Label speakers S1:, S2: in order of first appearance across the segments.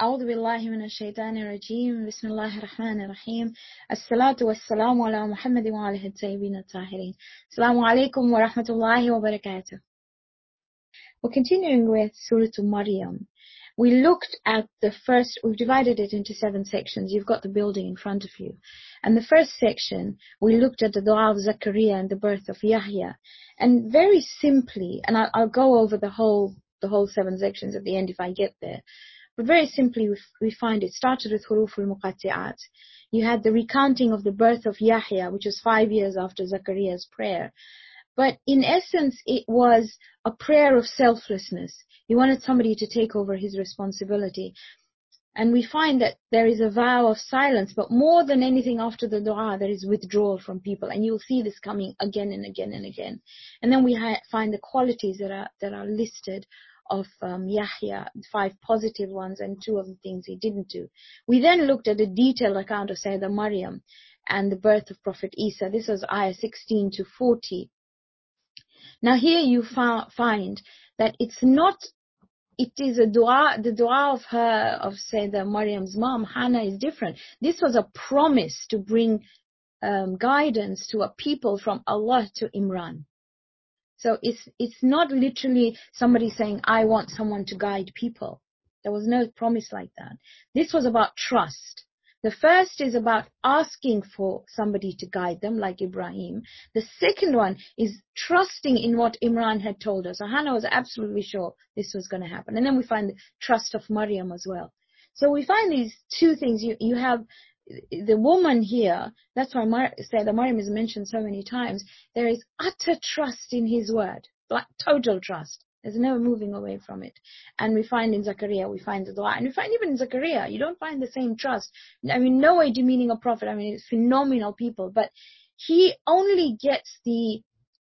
S1: أعوذ بالله من الشيطان الرجيم بسم الله الرحمن الرحيم الصلاة والسلام على محمد وعلى الطيبين الطاهرين السلام عليكم ورحمة الله وبركاته. We're continuing with Surah Maryam. We looked at we've divided it into 7 sections. You've got the building in front of you. And the first section, we looked at the dua of Zakaria and the birth of Yahya. And very simply, and I'll go over the whole 7 sections at the end if I get there. But very simply, we find it started with Huruf al-Muqatti'at. You had the recounting of the birth of Yahya, which was 5 years after Zakaria's prayer. But in essence, it was a prayer of selflessness. He wanted somebody to take over his responsibility. And we find that there is a vow of silence, but more than anything after the dua, there is withdrawal from people. And you'll see this coming again and again and again. And then we find the qualities that are listed of Yahya, 5 positive ones and 2 of the things he didn't do. We then looked at a detailed account of Sayyidah Maryam and the birth of Prophet Isa. This was ayah 16 to 40. Now here you find that it is a dua, the dua of Sayyidah Maryam's mom, Hannah, is different. This was a promise to bring guidance to a people from Allah to Imran. So it's not literally somebody saying, I want someone to guide people. There was no promise like that. This was about trust. The first is about asking for somebody to guide them, like Ibrahim. The second one is trusting in what Imran had told us. So Hannah was absolutely sure this was going to happen. And then we find the trust of Maryam as well. So we find these 2 things. You have the woman here, that's why Sayyidah Maryam is mentioned so many times. There is utter trust in his word, like total trust. There's no moving away from it. And we find in Zakaria, we find the dua. And we find even in Zakaria, you don't find the same trust. I mean, no way demeaning a prophet. I mean, it's phenomenal people. But he only gets the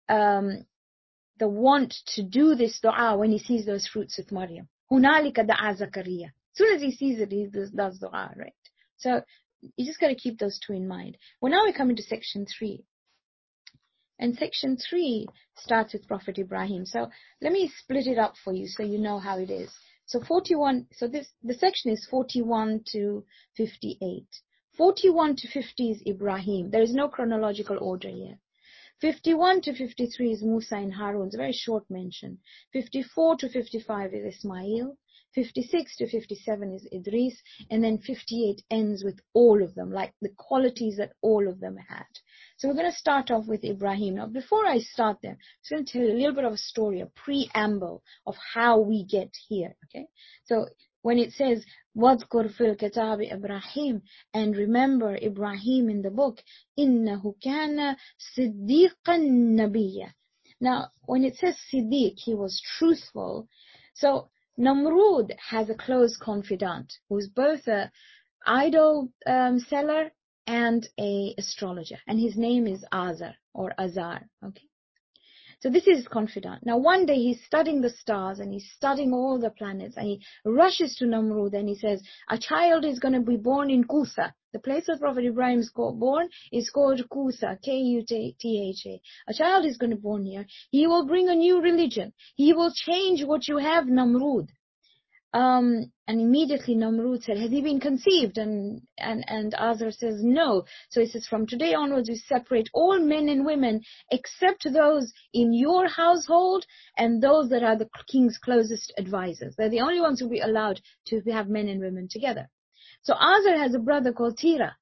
S1: want to do this dua when he sees those fruits with Maryam. Hunalika da'a Zakaria. As soon as he sees it, he does dua, right? So you just got to keep those 2 in mind. Well, now we come into section 3. And section 3 starts with Prophet Ibrahim. So let me split it up for you so you know how it is. So the section is 41 to 58. 41 to 50 is Ibrahim. There is no chronological order here. 51 to 53 is Musa and Harun. It's a very short mention. 54 to 55 is Ismail. 56 to 57 is Idris. And then 58 ends with all of them, like the qualities that all of them had. So we're going to start off with Ibrahim. Now, before I start there, I'm just going to tell you a little bit of a story, a preamble of how we get here, okay? So when it says, وَاذْكُرْ فِي الْكِتَابِ Ibrahim, and remember Ibrahim in the book, إِنَّهُ كَانَ صِدِّيقًا نَبِيًّا. Now, when it says Siddiq, he was truthful. So Namrud has a close confidant who's both a idol seller and a astrologer, and his name is Azar or Azar. Okay, so this is his confidant. Now one day he's studying the stars and he's studying all the planets, and he rushes to Namrud and he says, a child is going to be born in Kusa. The place where Prophet Ibrahim is born is called Kusa, Kutha. A child is going to be born here. He will bring a new religion. He will change what you have, Namrud. And immediately Namrud said, has he been conceived? And Azar says, no. So he says, from today onwards, we separate all men and women except those in your household and those that are the king's closest advisors. They're the only ones who will be allowed to have men and women together. So Azar has a brother called Tera.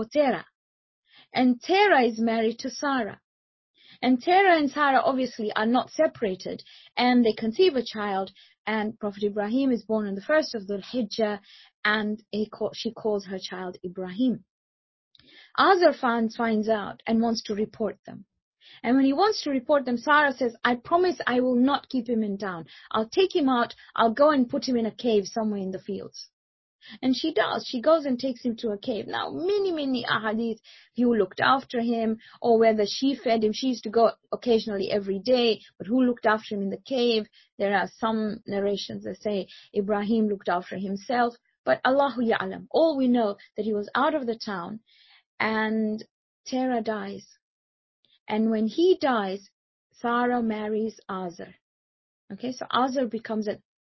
S1: And Tera is married to Sarah. And Tera and Sarah obviously are not separated, and they conceive a child, and Prophet Ibrahim is born on the 1st of Dhul Hijjah, and she calls her child Ibrahim. Azar finds out and wants to report them. And when he wants to report them, Sarah says, I promise I will not keep him in town. I'll take him out, I'll go and put him in a cave somewhere in the fields. And she does. She goes and takes him to a cave. Now, many ahadith, who looked after him, or whether she fed him. She used to go occasionally every day, but who looked after him in the cave? There are some narrations that say Ibrahim looked after himself, but Allahu Ya'lam. All we know that he was out of the town, and Tera dies. And when he dies, Sarah marries Azar. Okay, so Azar becomes an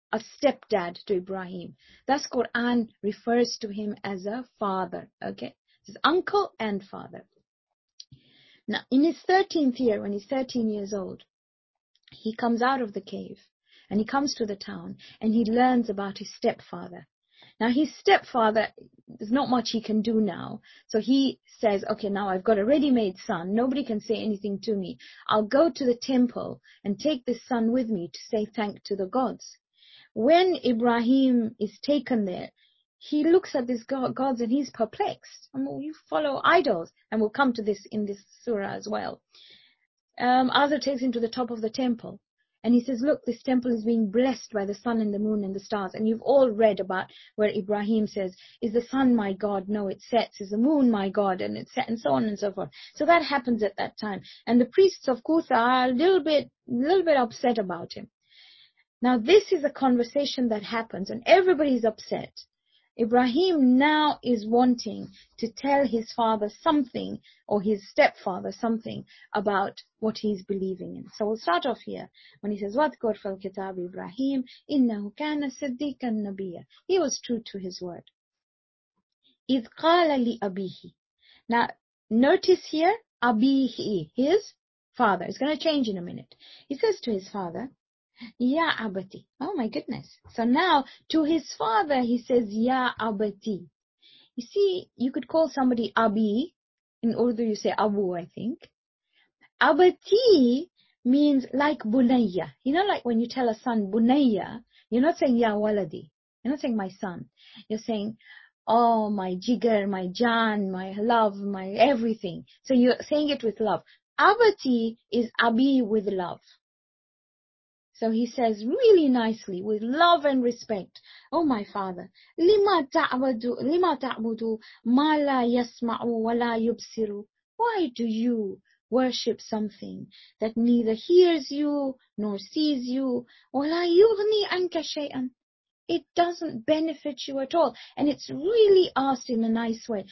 S1: a stepdad to Ibrahim. Thus Quran refers to him as a father. Okay? His uncle and father. Now, in his 13th year, when he's 13 years old, he comes out of the cave and he comes to the town and he learns about his stepfather. Now, his stepfather, there's not much he can do now. So he says, okay, now I've got a ready-made son. Nobody can say anything to me. I'll go to the temple and take this son with me to say thank to the gods. When Ibrahim is taken there, he looks at these gods and he's perplexed. I mean, you follow idols. And we'll come to this in this surah as well. Allah takes him to the top of the temple. And he says, look, this temple is being blessed by the sun and the moon and the stars. And you've all read about where Ibrahim says, is the sun my God? No, it sets. Is the moon my God? And it sets, and so on and so forth. So that happens at that time. And the priests, of course, are a little bit upset about him. Now, this is a conversation that happens and everybody's upset. Ibrahim now is wanting to tell his father something, or his stepfather something, about what he's believing in. So we'll start off here when he says, وَاذْكُرْ فِي الْكِتَابِ إِبْرَاهِيمَ إِنَّهُ كَانَ صِدِّيقًا نَبِيًّا. He was true to his word. إِذْ قَالَ لِأَبِيهِ. Now, notice here, أبيه, his father. It's going to change in a minute. He says to his father, Ya abati. Oh my goodness. So now to his father he says Ya abati. You see, you could call somebody Abi. In Urdu you say Abu, I think. Abati means like Bunayya. You know, like when you tell a son Bunayya, you're not saying Ya waladi. You're not saying my son. You're saying, oh, my jigar, my jaan, my love, my everything. So you're saying it with love. Abati is Abi with love. So he says really nicely, with love and respect, oh my father, lima ta'budu ma la yasma'u wa la yubsiru. Why do you worship something that neither hears you nor sees you? Wa la yughni anka shay'an. It doesn't benefit you at all. And it's really asked in a nice way.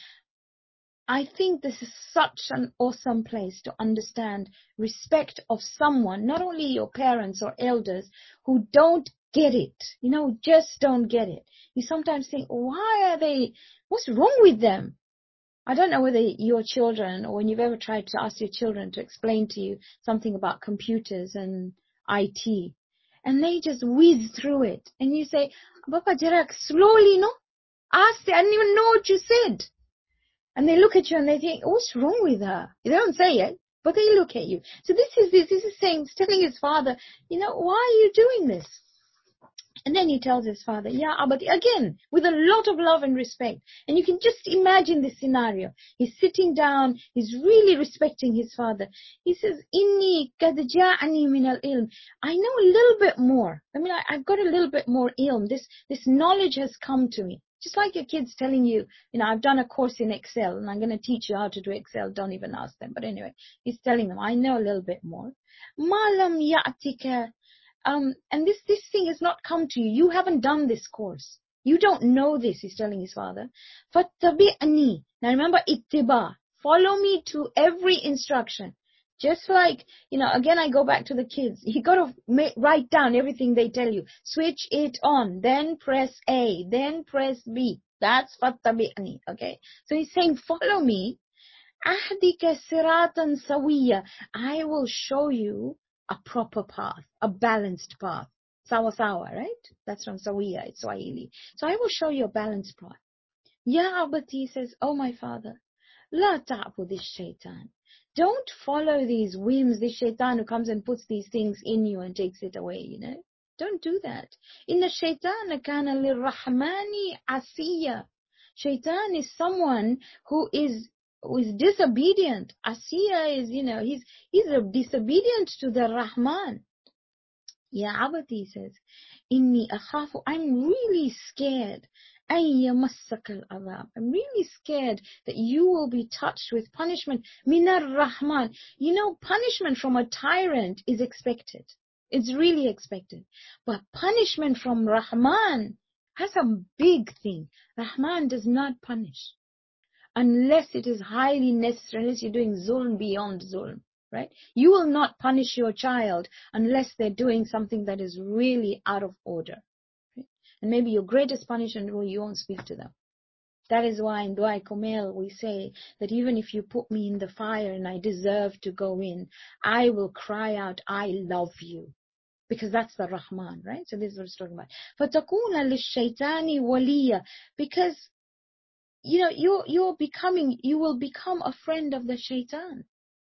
S1: I think this is such an awesome place to understand respect of someone, not only your parents or elders, who don't get it, just don't get it. You sometimes think, what's wrong with them? I don't know whether your children, or when you've ever tried to ask your children to explain to you something about computers and IT, and they just whiz through it. And you say, Baba Jarak, slowly, no? Ask, I didn't even know what you said. And they look at you and they think, what's wrong with her? They don't say it, but they look at you. So this is saying, telling his father, why are you doing this? And then he tells his father, Ya Abati, again, with a lot of love and respect. And you can just imagine this scenario. He's sitting down, he's really respecting his father. He says, Inni kad ja'ani min al-ilm. I know a little bit more. I mean, I've got a little bit more ilm. This knowledge has come to me. Just like your kids telling you, I've done a course in Excel and I'm going to teach you how to do Excel. Don't even ask them. But anyway, he's telling them, I know a little bit more. Malam ya'tika. And this thing has not come to you. You haven't done this course. You don't know this, he's telling his father. Fattabi'ani. Now remember, ittiba. Follow me to every instruction. Just like, again, I go back to the kids. You got to write down everything they tell you. Switch it on. Then press A. Then press B. That's fattabi'ani. Okay. So he's saying, follow me. Ahdika siratan sawiya. I will show you a proper path, a balanced path. Sawa, right? That's from Sawiya, it's Swahili. So I will show you a balanced path. Ya Abati says, oh my father, la ta'budish shaitan. Don't follow these whims, this shaitan who comes and puts these things in you and takes it away, Don't do that. Inna shaitana kana lirrahmani asiya. Shaitan is someone who is disobedient. Asiya is, he's disobedient to the Rahman. Ya Abati says, Inni akhafu, I'm really scared. I'm really scared that you will be touched with punishment. Minar Rahman. Punishment from a tyrant is expected. It's really expected. But punishment from Rahman, that's a big thing. Rahman does not punish. Unless it is highly necessary, unless you're doing zulm beyond zulm, right? You will not punish your child unless they're doing something that is really out of order. And maybe your greatest punishment will you won't speak to them. That is why in Dua Kumail we say that even if you put me in the fire and I deserve to go in, I will cry out, I love you. Because that's the Rahman, right? So this is what it's talking about. فَتَكُونَ لِلشَّيْطَانِ وَلِيًّا. Because, you will become a friend of the shaitan.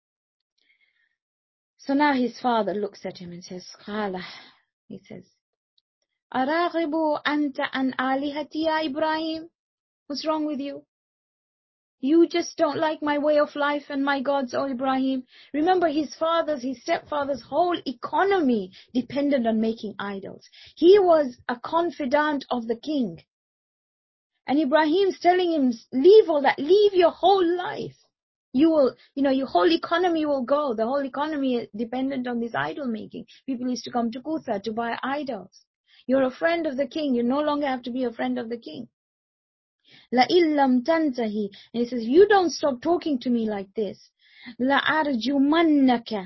S1: So now his father looks at him and says, قَالَ, he says, أَرَاغِبُ أَنْتَ عَنْ آلِهَتِي يَا Ibrahim? What's wrong with you? You just don't like my way of life and my gods, O Ibrahim. Remember, his stepfather's whole economy depended on making idols. He was a confidant of the king. And Ibrahim's telling him, leave all that, leave your whole life. You will, your whole economy will go. The whole economy is dependent on this idol making. People used to come to Kutha to buy idols. You're a friend of the king. You no longer have to be a friend of the king. لَإِن لَمْ تَنْتَهِ. And he says, you don't stop talking to me like this. لَأَرْجُمَنَّكَ.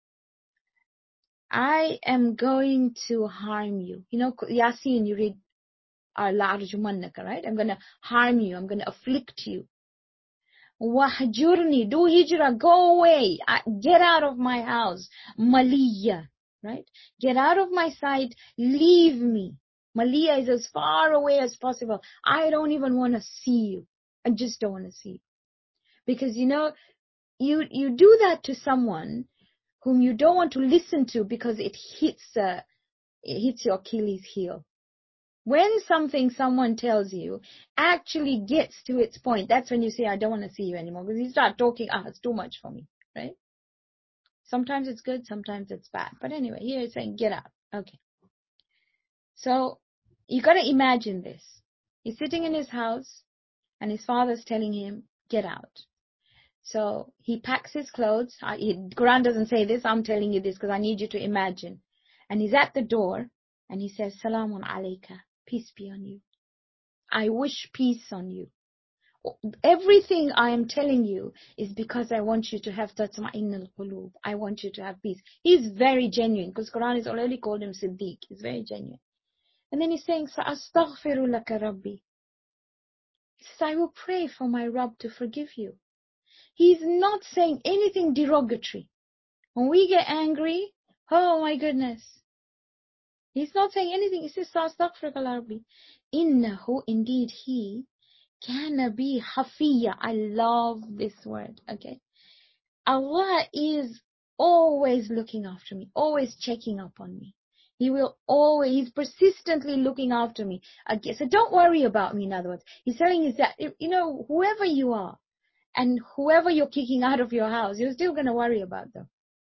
S1: I am going to harm you. Yasin, you read لَأَرْجُمَنَّكَ, right? I'm going to harm you. I'm going to afflict you. وَحْجُرْنِي. Do hijrah. Go away. Get out of my house. Maliya. Right? Get out of my sight. Leave me. Maliya is as far away as possible. I don't even want to see you. I just don't want to see you. Because, you do that to someone whom you don't want to listen to because it hits your Achilles heel. When someone tells you actually gets to its point, that's when you say, I don't want to see you anymore. Because you start talking, it's too much for me. Right? Sometimes it's good, sometimes it's bad. But anyway, here it's saying, get out. Okay. So, you got to imagine this. He's sitting in his house, and his father's telling him, get out. So, he packs his clothes. Quran doesn't say this, I'm telling you this because I need you to imagine. And he's at the door, and he says, Salamun alayka, peace be on you. I wish peace on you. Everything I am telling you is because I want you to have tatma'in al-qulub. I want you to have peace. He's very genuine because Quran has already called him Siddiq. He's very genuine. And then he's saying, Sa'astaghfiru laka Rabbi. He says, I will pray for my Rabb to forgive you. He's not saying anything derogatory. When we get angry, oh my goodness. He's not saying anything. He says, Sa'astaghfiru laka Rabbi. Innahu, indeed he, kana bi hafiya. I love this word. Okay. Allah is always looking after me, always checking up on me. He's persistently looking after me. Okay, so don't worry about me, in other words. He's telling us that, whoever you are and whoever you're kicking out of your house, you're still going to worry about them.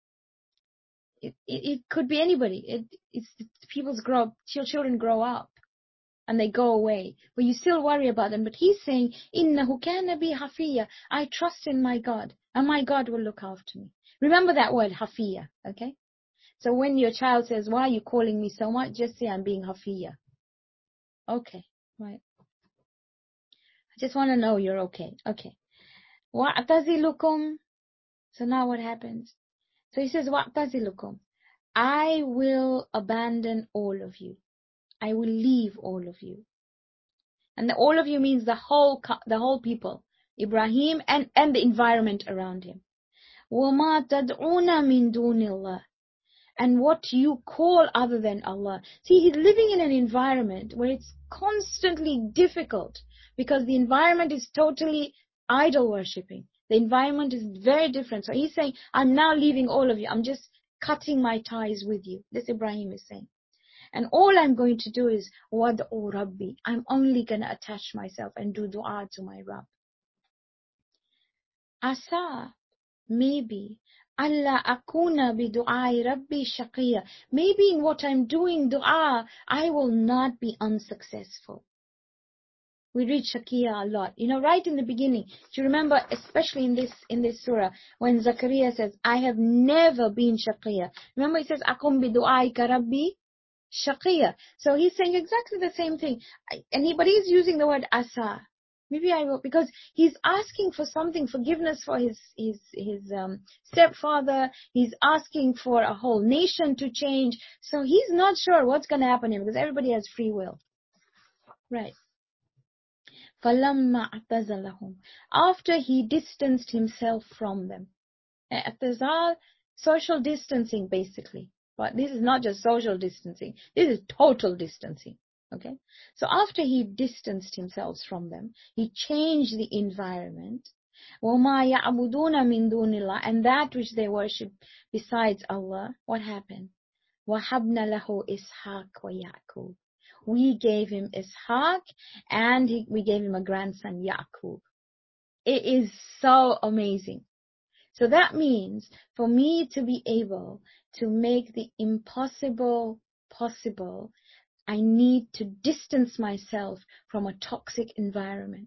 S1: It could be anybody. Children grow up and they go away, but you still worry about them. But he's saying, Innahu kana bi hafiya. I trust in my God, and my God will look after me. Remember that word, hafiya, okay? So when your child says, why are you calling me so much? Just say, I'm being hafiya. Okay, right. I just want to know you're okay. Okay. وَأَعْتَزِلُكُمْ. So now what happens? So he says, وَأَعْتَزِلُكُمْ. I will abandon all of you. I will leave all of you. And all of you means the whole people. Ibrahim and the environment around him. وَمَا تَدْعُونَ مِن دُونِ اللَّهِ. And what you call other than Allah. See, he's living in an environment where it's constantly difficult because the environment is totally idol worshipping. The environment is very different. So he's saying, I'm now leaving all of you. I'm just cutting my ties with you. This Ibrahim is saying. And all I'm going to do is, Wad'u Rabbi. I'm only going to attach myself and do dua to my Rabb. Asa, maybe, Allah akuna bi du'ai Rabbi shaqiya. Maybe in what I'm doing dua, I will not be unsuccessful. We read shaqiya a lot. Right in the beginning. Do you remember, especially in this surah, when Zakaria says, I have never been shaqiya. Remember he says, akum bi du'aika Rabbi shaqiya. So he's saying exactly the same thing. But he's using the word asa. Maybe I will, because he's asking for something, forgiveness for his stepfather. He's asking for a whole nation to change. So he's not sure what's going to happen to him because everybody has free will. Right. فَلَمَّا اعْتَزَلَهُمْ. After he distanced himself from them. I'tizal, social distancing basically. But this is not just social distancing. This is total distancing. Okay? So after he distanced himself from them, he changed the environment. وَمَا يَعْبُدُونَ مِن دُونِ اللَّهِ. And that which they worship besides Allah, what happened? وَهَبْنَا لَهُ إِسْحَاقَ وَيَعْقُوبَ. We gave him Ishaq and we gave him a grandson, Yaqub. It is so amazing. So that means for me to be able to make the impossible possible, I need to distance myself from a toxic environment.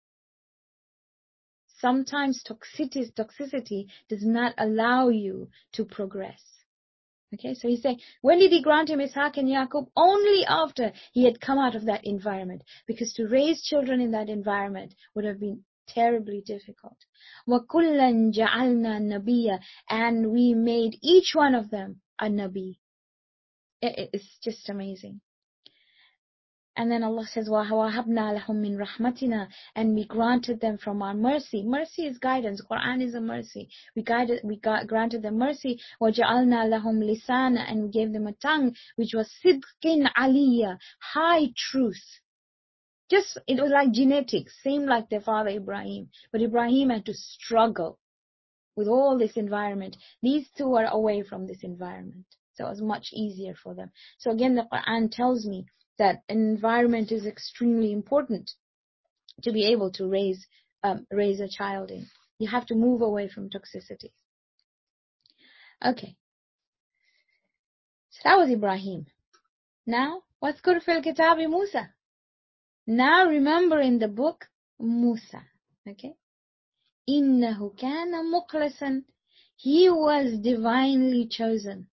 S1: Sometimes toxicity does not allow you to progress. Okay, so he's saying, when did he grant him Ishaq and Yaqub? Only after he had come out of that environment. Because to raise children in that environment would have been terribly difficult. وَكُلًّا جَعَلْنَا نَبِيًّا. And we made each one of them a Nabi. It's just amazing. And then Allah says, وَهَوَهَبْنَا لَهُم مِّن رَحْمَتِنَا. And we granted them from our mercy. Mercy is guidance. Quran is a mercy. We granted them mercy. وَجَعَلْنَا لَهُمْ لِسَانًا. And we gave them a tongue which was صِدْقٍ عَلِيًّا, high truth. It was like genetics, same like their father Ibrahim. But Ibrahim had to struggle with all this environment. These two are away from this environment. So it was much easier for them. So again, the Quran tells me that an environment is extremely important to be able to raise a child in. You have to move away from toxicity. Okay. So that was Ibrahim. Now, what's good fil kitabi Musa? Now remember in the book Musa. Okay. Innahu kana mukhlisan. He was divinely chosen.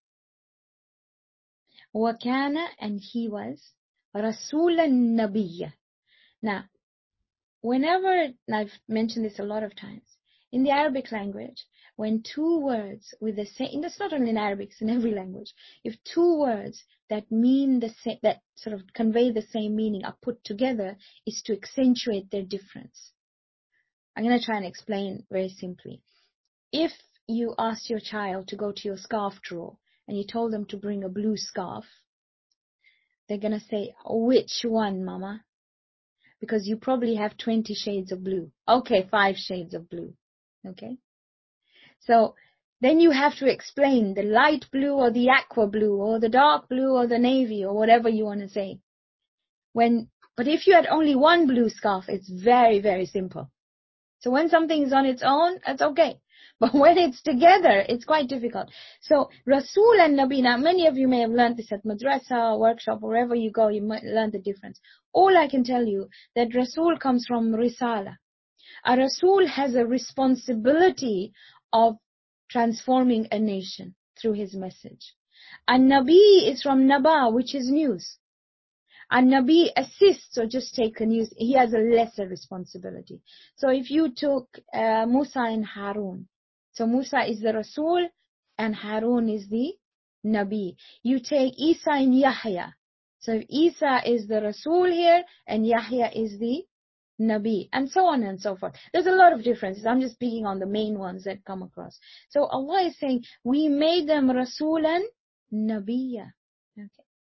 S1: Wa kana, and he was Rasulan Nabiyya. Now, whenever, and I've mentioned this a lot of times, in the Arabic language, when two words with the same, that's not only in Arabic, it's in every language, if two words that mean the same, that sort of convey the same meaning are put together, is to accentuate their difference. I'm going to try and explain very simply. If you asked your child to go to your scarf drawer and you told them to bring a blue scarf, they're going to say, which one, Mama? Because you probably have 20 shades of blue. Okay, 5 shades of blue. Okay? So then you have to explain the light blue or the aqua blue or the dark blue or the navy or whatever you want to say. But if you had only one blue scarf, it's very, very simple. So when something is on its own, it's okay. But when it's together, it's quite difficult. So Rasul and Nabi, now many of you may have learned this at madrasa, workshop, wherever you go, you might learn the difference. All I can tell you that Rasul comes from Risala. A Rasul has a responsibility of transforming a nation through his message. A Nabi is from Naba, which is news. A Nabi assists or just take the news. He has a lesser responsibility. So if you took Musa and Harun, so Musa is the Rasul and Harun is the Nabi. You take Isa and Yahya. So if Isa is the Rasul here and Yahya is the Nabi, and so on and so forth. There's a lot of differences. I'm just speaking on the main ones that come across. So Allah is saying, we made them Rasulan Nabiya. Okay.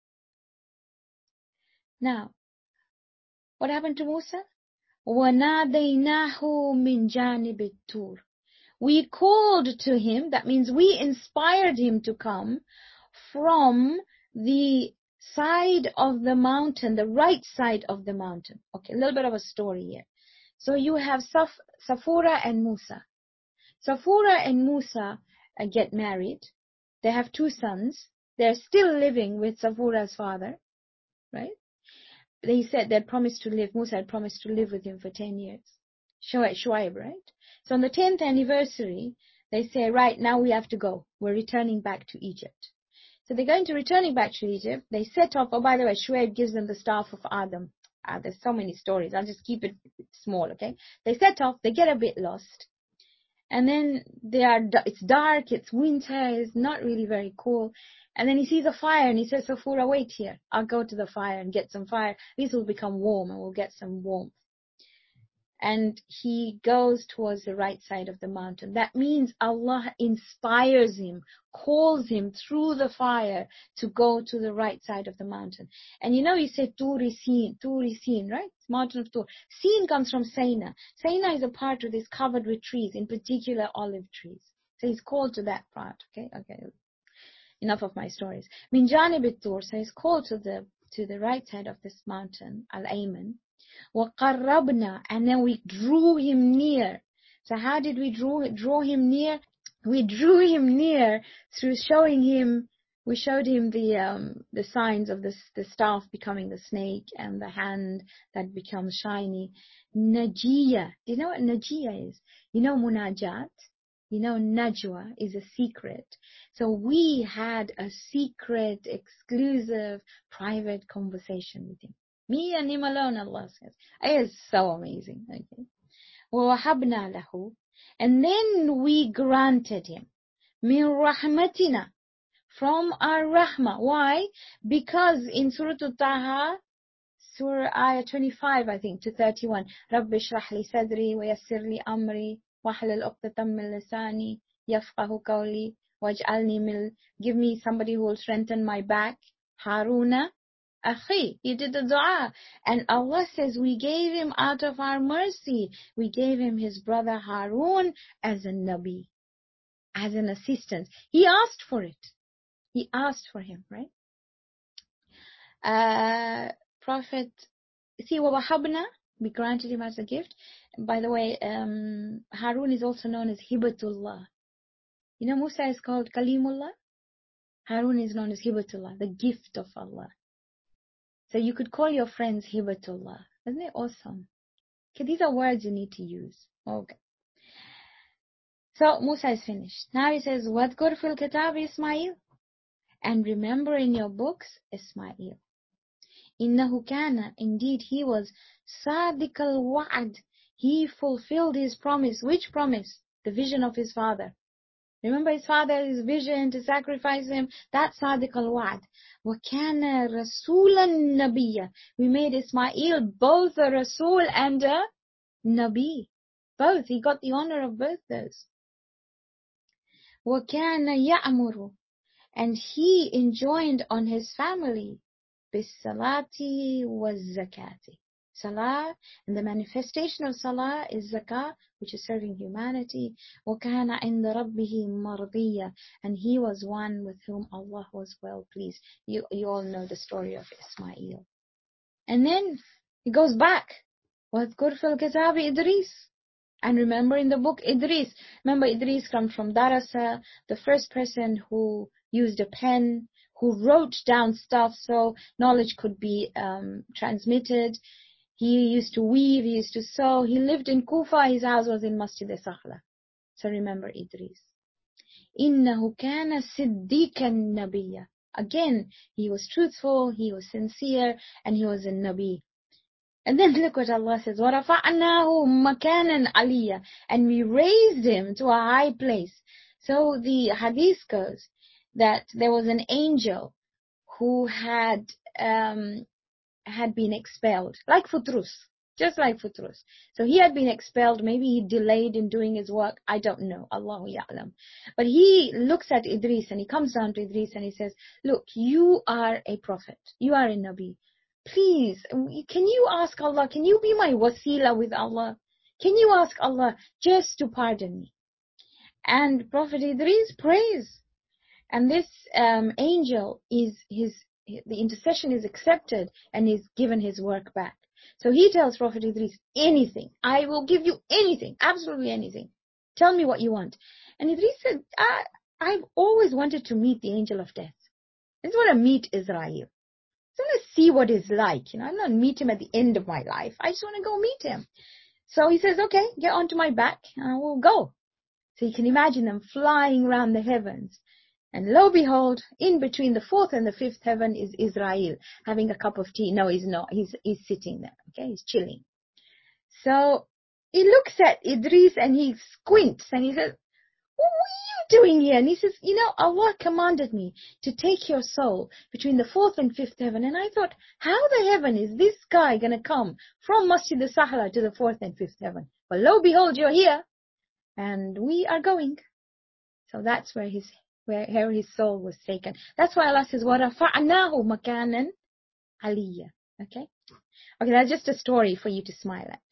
S1: Now, what happened to Musa? وَنَادَيْنَاهُ مِنْ جَانِبِ الطُّورِ. We called to him, that means we inspired him to come from the side of the mountain, the right side of the mountain. Okay, a little bit of a story here. So you have Safura and Musa. Safura and Musa get married. They have 2 sons. They're still living with Safura's father, right? They said they'd promised to live, Musa had promised to live with him for 10 years. Shuaib, right? So on the 10th anniversary, they say, right, now we have to go. We're returning back to Egypt. So they're going to returning back to Egypt. They set off, oh, by the way, Shuaib gives them the staff of Adam. There's so many stories. I'll just keep it small, okay? They set off, they get a bit lost. And then it's dark, it's winter, it's not really very cool. And then he sees a fire and he says, Safura, wait here. I'll go to the fire and get some fire. These will become warm and we'll get some warmth. And he goes towards the right side of the mountain. That means Allah inspires him, calls him through the fire to go to the right side of the mountain. And you know, you say Turi Sin, right? Mountain of Tur. Sin comes from Sayna. Sayna is a part that is covered with trees, in particular olive trees. So he's called to that part. Okay. Enough of my stories. Min Janib Tur. So he's called to the right side of this mountain, Al-Ayman. وَقَرَّبْنَا, and then we drew him near. So how did we draw him near? We drew him near through we showed him the signs of the staff becoming the snake and the hand that becomes shiny. Najiyah. Do you know what Najiyah is? You know Munajat? You know Najwa is a secret. So we had a secret, exclusive, private conversation with him. Me and him alone, Allah says. It is so amazing. Okay. وَوَهَبْنَا لَهُ, and then we granted him مِنْ رَحْمَتِنَا, from our rahmah. Why? Because in Surah Taha, Surah Ayah 25, I think, to 31, رَبِّ اشْرَحْ لِي صَدْرِي وَيَسِّرْ لِي أَمْرِي وَاحْلُلْ عُقْدَةً مِّن لِسَانِي يَفْقَهُ قَوْلِي وَاجْعَلْنِي give me somebody who will strengthen my back. Haruna Akhi, he did the dua. And Allah says we gave him out of our mercy. We gave him his brother Harun as a Nabi, as an assistant. He asked for it. He asked for him, right? Prophet, see, وَوَهَبْنَا, we granted him as a gift. By the way, Harun is also known as Hibatullah. You know, Musa is called Kalimullah. Harun is known as Hibatullah, the gift of Allah. So you could call your friends Hibatullah. Isn't it awesome? Okay, these are words you need to use. Okay. So Musa is finished. Now he says, وَاذْكُرْ فِي الْكِتَابِ Ismail. And remember in your books Ismail. إِنَّهُ كَانَ, indeed he was صَادِقَ الْوَعْدِ. He fulfilled his promise. Which promise? The vision of his father. Remember his father's vision to sacrifice him? That's Sadiq al-Wa'd. وَكَانَ رَسُولًا نَبِيًّا. We made Ismail both a Rasul and a Nabi. Both. He got the honor of both those. وَكَانَ يَأْمُرُ. And he enjoined on his family بِالصَّلَاةِ وَالزَّكَاةِ. Salah, and the manifestation of Salah is Zakah, which is serving humanity. وَكَانَ عِنْدَ رَبِّهِ مَرْضِيًّا. And he was one with whom Allah was well pleased. You all know the story of Ismail. And then he goes back. وَاذْكُرْ فِي الْكِتَابِ إِدْرِيسَ. And remember in the book Idris. Remember Idris comes from Darasa, the first person who used a pen, who wrote down stuff so knowledge could be transmitted. He used to weave, he used to sew. He lived in Kufa, his house was in Masjid al-Sakhla. So remember Idris. إِنَّهُ كَانَ صِدِّيقًا نَبِيًّا. Again, he was truthful, he was sincere, and he was a Nabi. And then look what Allah says, وَرَفَعْنَاهُ مَكَانًا عَلِيًّا. And we raised him to a high place. So the hadith goes that there was an angel who had been expelled, like Futrus, just like Futrus. So he had been expelled, maybe he delayed in doing his work, I don't know, Allahu Ya'lam. But he looks at Idris and he comes down to Idris and he says, look, you are a prophet, you are a Nabi. Please, can you ask Allah, can you be my wasila with Allah? Can you ask Allah just to pardon me? And Prophet Idris prays. And this angel the intercession is accepted and he's given his work back. So he tells Prophet Idris, anything, I will give you anything, absolutely anything. Tell me what you want. And Idris said, I've always wanted to meet the angel of death. I just want to meet Israel. I just want to see what it's like. I'm not meet him at the end of my life. I just want to go meet him. So he says, okay, get onto my back and I will go. So you can imagine them flying around the heavens. And lo behold, in between the fourth and the fifth heaven is Israel, having a cup of tea. No, he's not. He's sitting there. Okay, he's chilling. So he looks at Idris and he squints and he says, what are you doing here? And he says, Allah commanded me to take your soul between the fourth and fifth heaven. And I thought, how the heaven is this guy going to come from Masjid al-Sahla to the fourth and fifth heaven? But lo behold, you're here. And we are going. So that's where his soul was taken. That's why Allah says, وَرَفَعْنَاهُ مَكَانًا عَلِيًّا. Okay, that's just a story for you to smile at.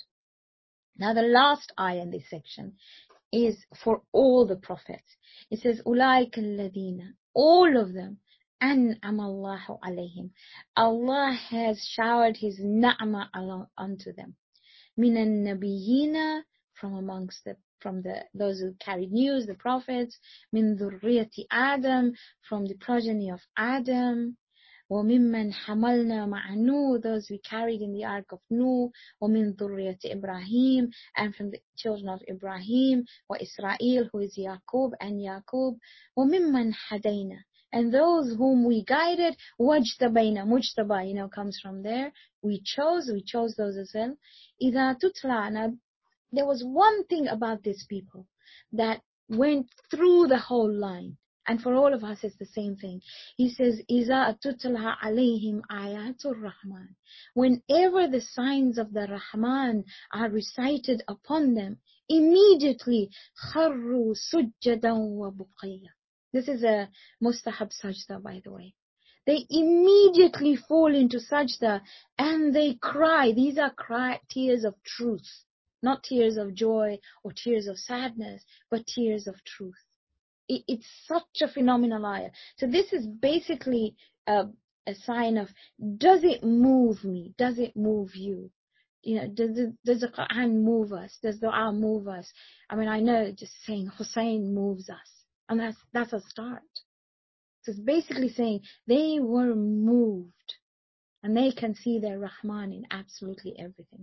S1: Now the last ayah in this section is for all the prophets. It says, أُولَٰئِكَ الَّذِينَ, all of them, أَنْعَمَ اللَّهُ عَلَيْهِمْ, Allah has showered His ni'mah unto them. مِنَ النَّبِيِّينَ, from amongst those who carried news, the prophets. مِنْ ذُرِّيَّةِ Adam, from the progeny of Adam. وَمِمَّنْ حَمَلْنَا مَعَ نُوحٍ, those we carried in the ark of Nuh. وَمِنْ ذُرِّيَّةِ Ibrahim, and from the children of Ibrahim. وَإِسْرَائِيل, who is Yaqub, and Yaqub. وَمِمَّنْ هَدَيْنَا, and those whom we guided. وَاجْتَبَيْنَا, mujtaba, comes from there. We chose those as well. إِذَا تُتْلَى, now there was one thing about these people that went through the whole line. And for all of us, it's the same thing. He says, إِذَا تُتْلَى عَلَيْهِمْ آيَاتُ الرَّحْمَنِ, whenever the signs of the Rahman are recited upon them, immediately خَرُّوا سُجَّدًا وَبُقِيًّا. This is a mustahab sajda, by the way. They immediately fall into sajda and they cry. These are tears of truth. Not tears of joy or tears of sadness, but tears of truth. It's such a phenomenal ayah. So this is basically a sign of, does it move me? Does it move you? Does the Quran move us? Does Dua move us? I mean, I know just saying Hussein moves us. And that's a start. So it's basically saying they were moved. And they can see their Rahman in absolutely everything.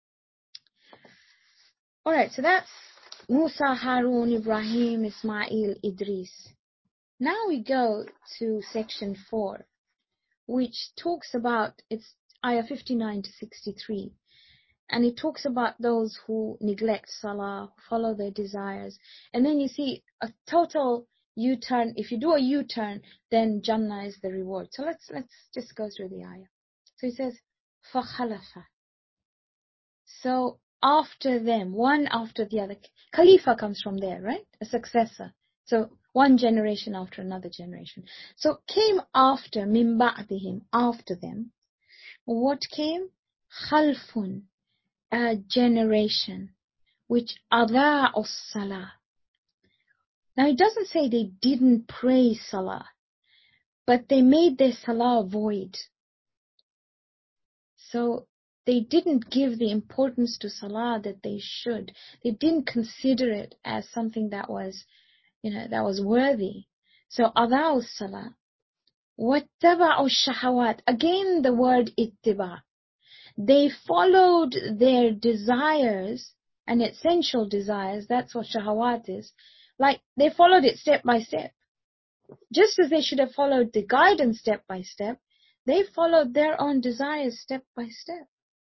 S1: Alright, so that's Musa, Harun, Ibrahim, Ismail, Idris. Now we go to section 4, which talks about, it's ayah 59 to 63. And it talks about those who neglect salah, who follow their desires. And then you see a total U-turn. If you do a U-turn, then Jannah is the reward. So let's just go through the ayah. So it says, فَخَلَفَ. So after them, one after the other. Khalifa comes from there, right? A successor. So one generation after another generation. So came after, مِن بَعْدِهِمْ, after them. What came? خَلْفٌ, a generation, which أَضَاعُوا الصَّلَاةَ. Now it doesn't say they didn't pray salah, but they made their salah void. So they didn't give the importance to salah that they should. They didn't consider it as something that was, that was worthy. So أَضَاعُوا الصَّلَاةَ وَاتَّبَعُوا الشَّهَوَاتِ. Again the word ittiba. They followed their desires and essential desires. That's what shahawat is. Like they followed it step by step. Just as they should have followed the guidance step by step, they followed their own desires step by step.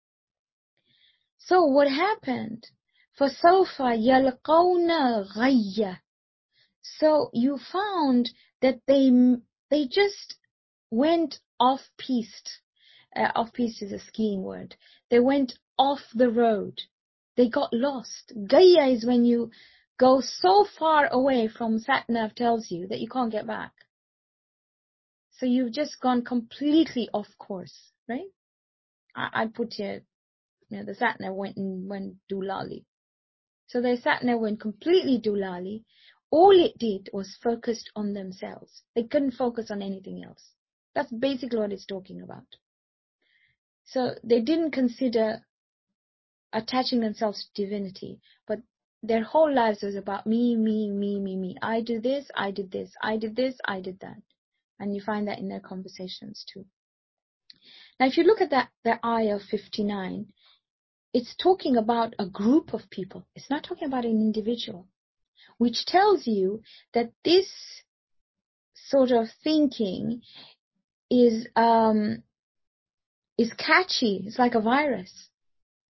S1: So what happened? فَسَوْفَ يَلْقَوْنَ غَيَّ. So you found that they just went off-piste. Off-piste is a skiing word. They went off the road. They got lost. Gaya is when you go so far away from Sat-Nav tells you that you can't get back. So you've just gone completely off course, right? I put here, the Sat-Nav went Doolally. So their Sat-Nav went completely Doolally. All it did was focused on themselves. They couldn't focus on anything else. That's basically what it's talking about. So they didn't consider attaching themselves to divinity, but their whole lives was about me, me, me, me, me. I do this, I did this, I did this, I did that. And you find that in their conversations too. Now if you look at that ayah 59, it's talking about a group of people. It's not talking about an individual, which tells you that this sort of thinking is catchy. It's like a virus.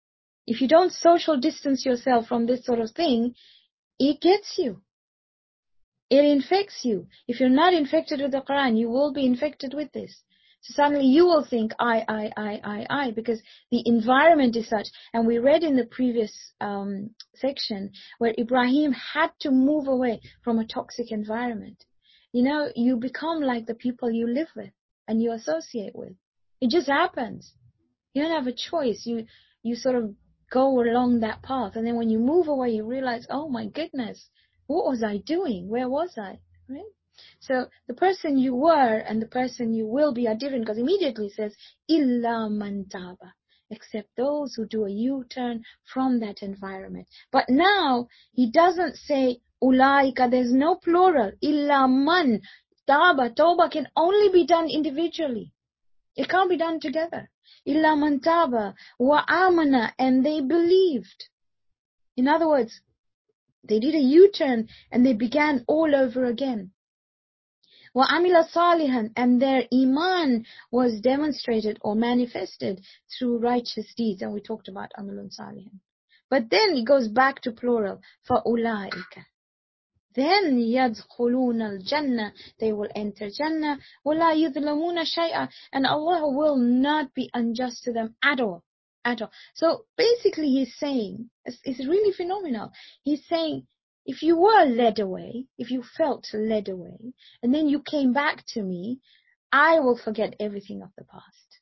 S1: If you don't social distance yourself from this sort of thing, it gets you. It infects you. If you're not infected with the Quran, you will be infected with this. So suddenly you will think, I, because the environment is such. And we read in the previous section where Ibrahim had to move away from a toxic environment. You know, you become like the people you live with and you associate with. It just happens. You don't have a choice. You sort of go along that path. And then when you move away, you realize, oh my goodness, what was I doing? Where was I? Right? So the person you were and the person you will be are different, because immediately it says, illa man taba, except those who do a U-turn from that environment. But now he doesn't say ulaika, there's no plural. Illa man taba. Tawbah can only be done individually. It can't be done together. Illa man taba wa amana, and they believed. In other words, they did a U-turn and they began all over again. وَعَمِلَ صَالِحًا, and their iman was demonstrated or manifested through righteous deeds. And we talked about Amalun Salihan. But then it goes back to plural. فَأُولَٰئِكَ, then يَدْخُلُونَ الْجَنَّةِ, they will enter Jannah. وَلَا يُظْلَمُونَ شَيْئًا, and Allah will not be unjust to them at all. At all. So basically he's saying, it's really phenomenal. He's saying, if you were led away, if you felt led away, and then you came back to me, I will forget everything of the past.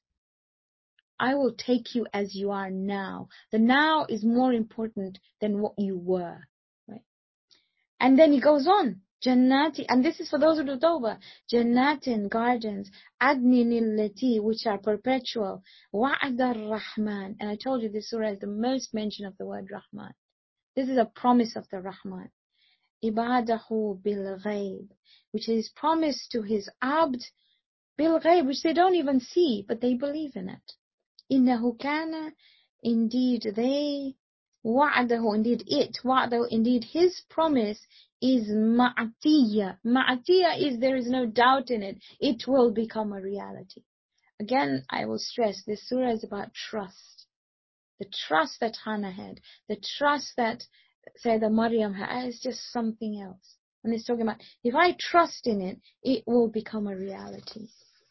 S1: I will take you as you are now. The now is more important than what you were. Right? And then he goes on. Jannati, and this is for those who do tawbah. Jannatin, gardens, adnin allati, which are perpetual. Wa'ada ar-Rahman. And I told you this surah is the most mention of the word Rahman. This is a promise of the Rahman. Ibadahu bil ghaib, which is promised to his abd bil ghaib, which they don't even see, but they believe in it. Innahu kana, indeed they, wa'adahu, indeed it, wa'adahu, indeed his promise is ma'atiyya. Ma'atiyya is there is no doubt in it. It will become a reality. Again, I will stress, this surah is about trust. The trust that Hannah had, the trust that Sayyidah Maryam had, is just something else. And it's talking about, if I trust in it, it will become a reality.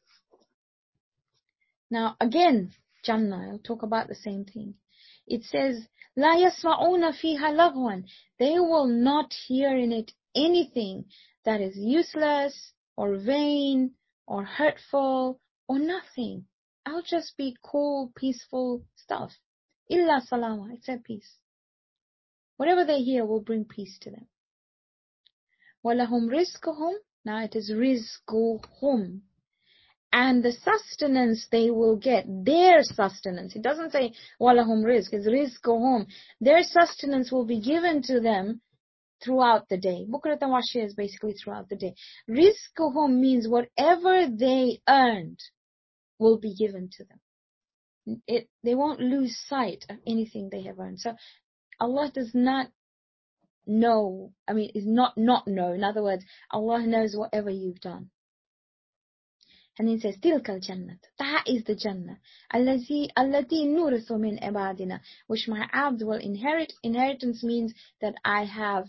S1: Now, again, Jannah, I'll talk about the same thing. It says, لا يسمعون فيها لغوا. They will not hear in it anything that is useless or vain or hurtful or nothing. I'll just be cool, peaceful stuff. Illa salama, except peace. Whatever they hear will bring peace to them. وَلَهُمْ رِزْقُهُمْ. Now it is rizquhum. And the sustenance they will get, their sustenance. It doesn't say وَلَهُمْ رِزْق, it's rizquhum. Their sustenance will be given to them throughout the day. Bukratan wa Ashiyya is basically throughout the day. Rizquhum means whatever they earned will be given to them. They won't lose sight of anything they have earned. So Allah does not know, is not know. In other words, Allah knows whatever you've done. And he says, تِلْكَ الْجَنَّةِ, that is the Jannah, الَّتِي نُورِثُ مِنْ عِبَادِنَا, which my abd will inherit. Inheritance means that I have,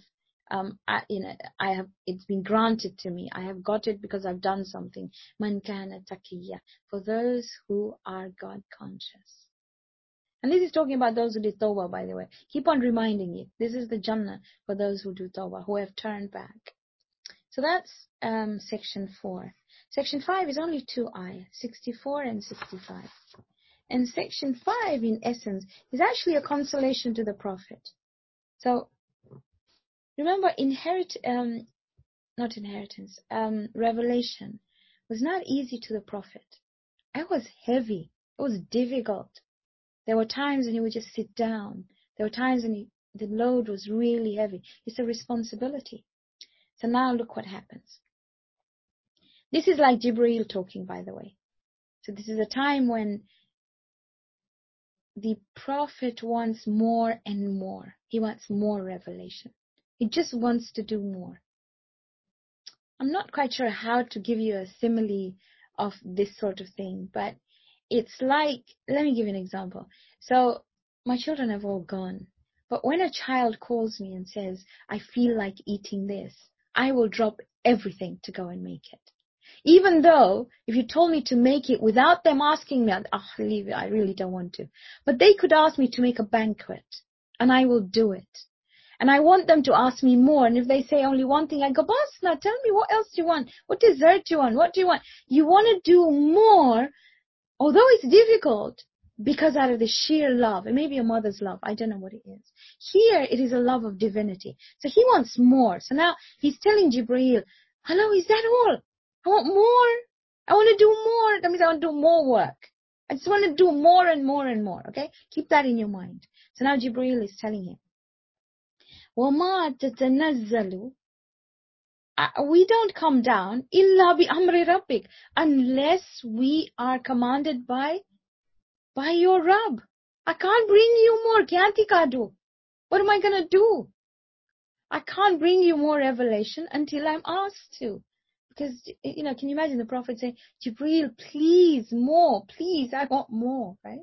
S1: it's been granted to me. I have got it because I've done something. مَنْ كَانَ تَقِيًّا, for those who are God conscious. And this is talking about those who did tawbah, by the way. Keep on reminding you. This is the Jannah for those who do tawbah, who have turned back. So that's section 4. Section 5 is only 2 ayahs, 64 and 65. And section 5, in essence, is actually a consolation to the Prophet. So, remember, revelation was not easy to the Prophet. It was heavy. It was difficult. There were times when he would just sit down. There were times when the load was really heavy. It's a responsibility. So now look what happens. This is like Jibreel talking, by the way. So this is a time when the Prophet wants more and more. He wants more revelation. He just wants to do more. I'm not quite sure how to give you a simile of this sort of thing, but it's like, let me give you an example. So my children have all gone. But when a child calls me and says, I feel like eating this, I will drop everything to go and make it. Even though, if you told me to make it without them asking me, leave it, I really don't want to. But they could ask me to make a banquet, and I will do it. And I want them to ask me more. And if they say only one thing, I go, boss, now tell me what else do you want? What dessert do you want? What do you want? You want to do more, although it's difficult, because out of the sheer love. It may be a mother's love. I don't know what it is. Here, it is a love of divinity. So he wants more. So now he's telling Jibreel, hello, is that all? I want more. I want to do more. That means I want to do more work. I just want to do more and more and more. Okay? Keep that in your mind. So now Jibreel is telling him, وَمَا تَتَنَزَّلُ, we don't come down إِلَّا بِأَمْرِ رَبِّكَ, unless we are commanded by your Rabb. I can't bring you more. Kyanti kadu. What am I going to do? I can't bring you more revelation until I'm asked to. Because, can you imagine the Prophet saying, Jibreel, please, more, please, I want more, right?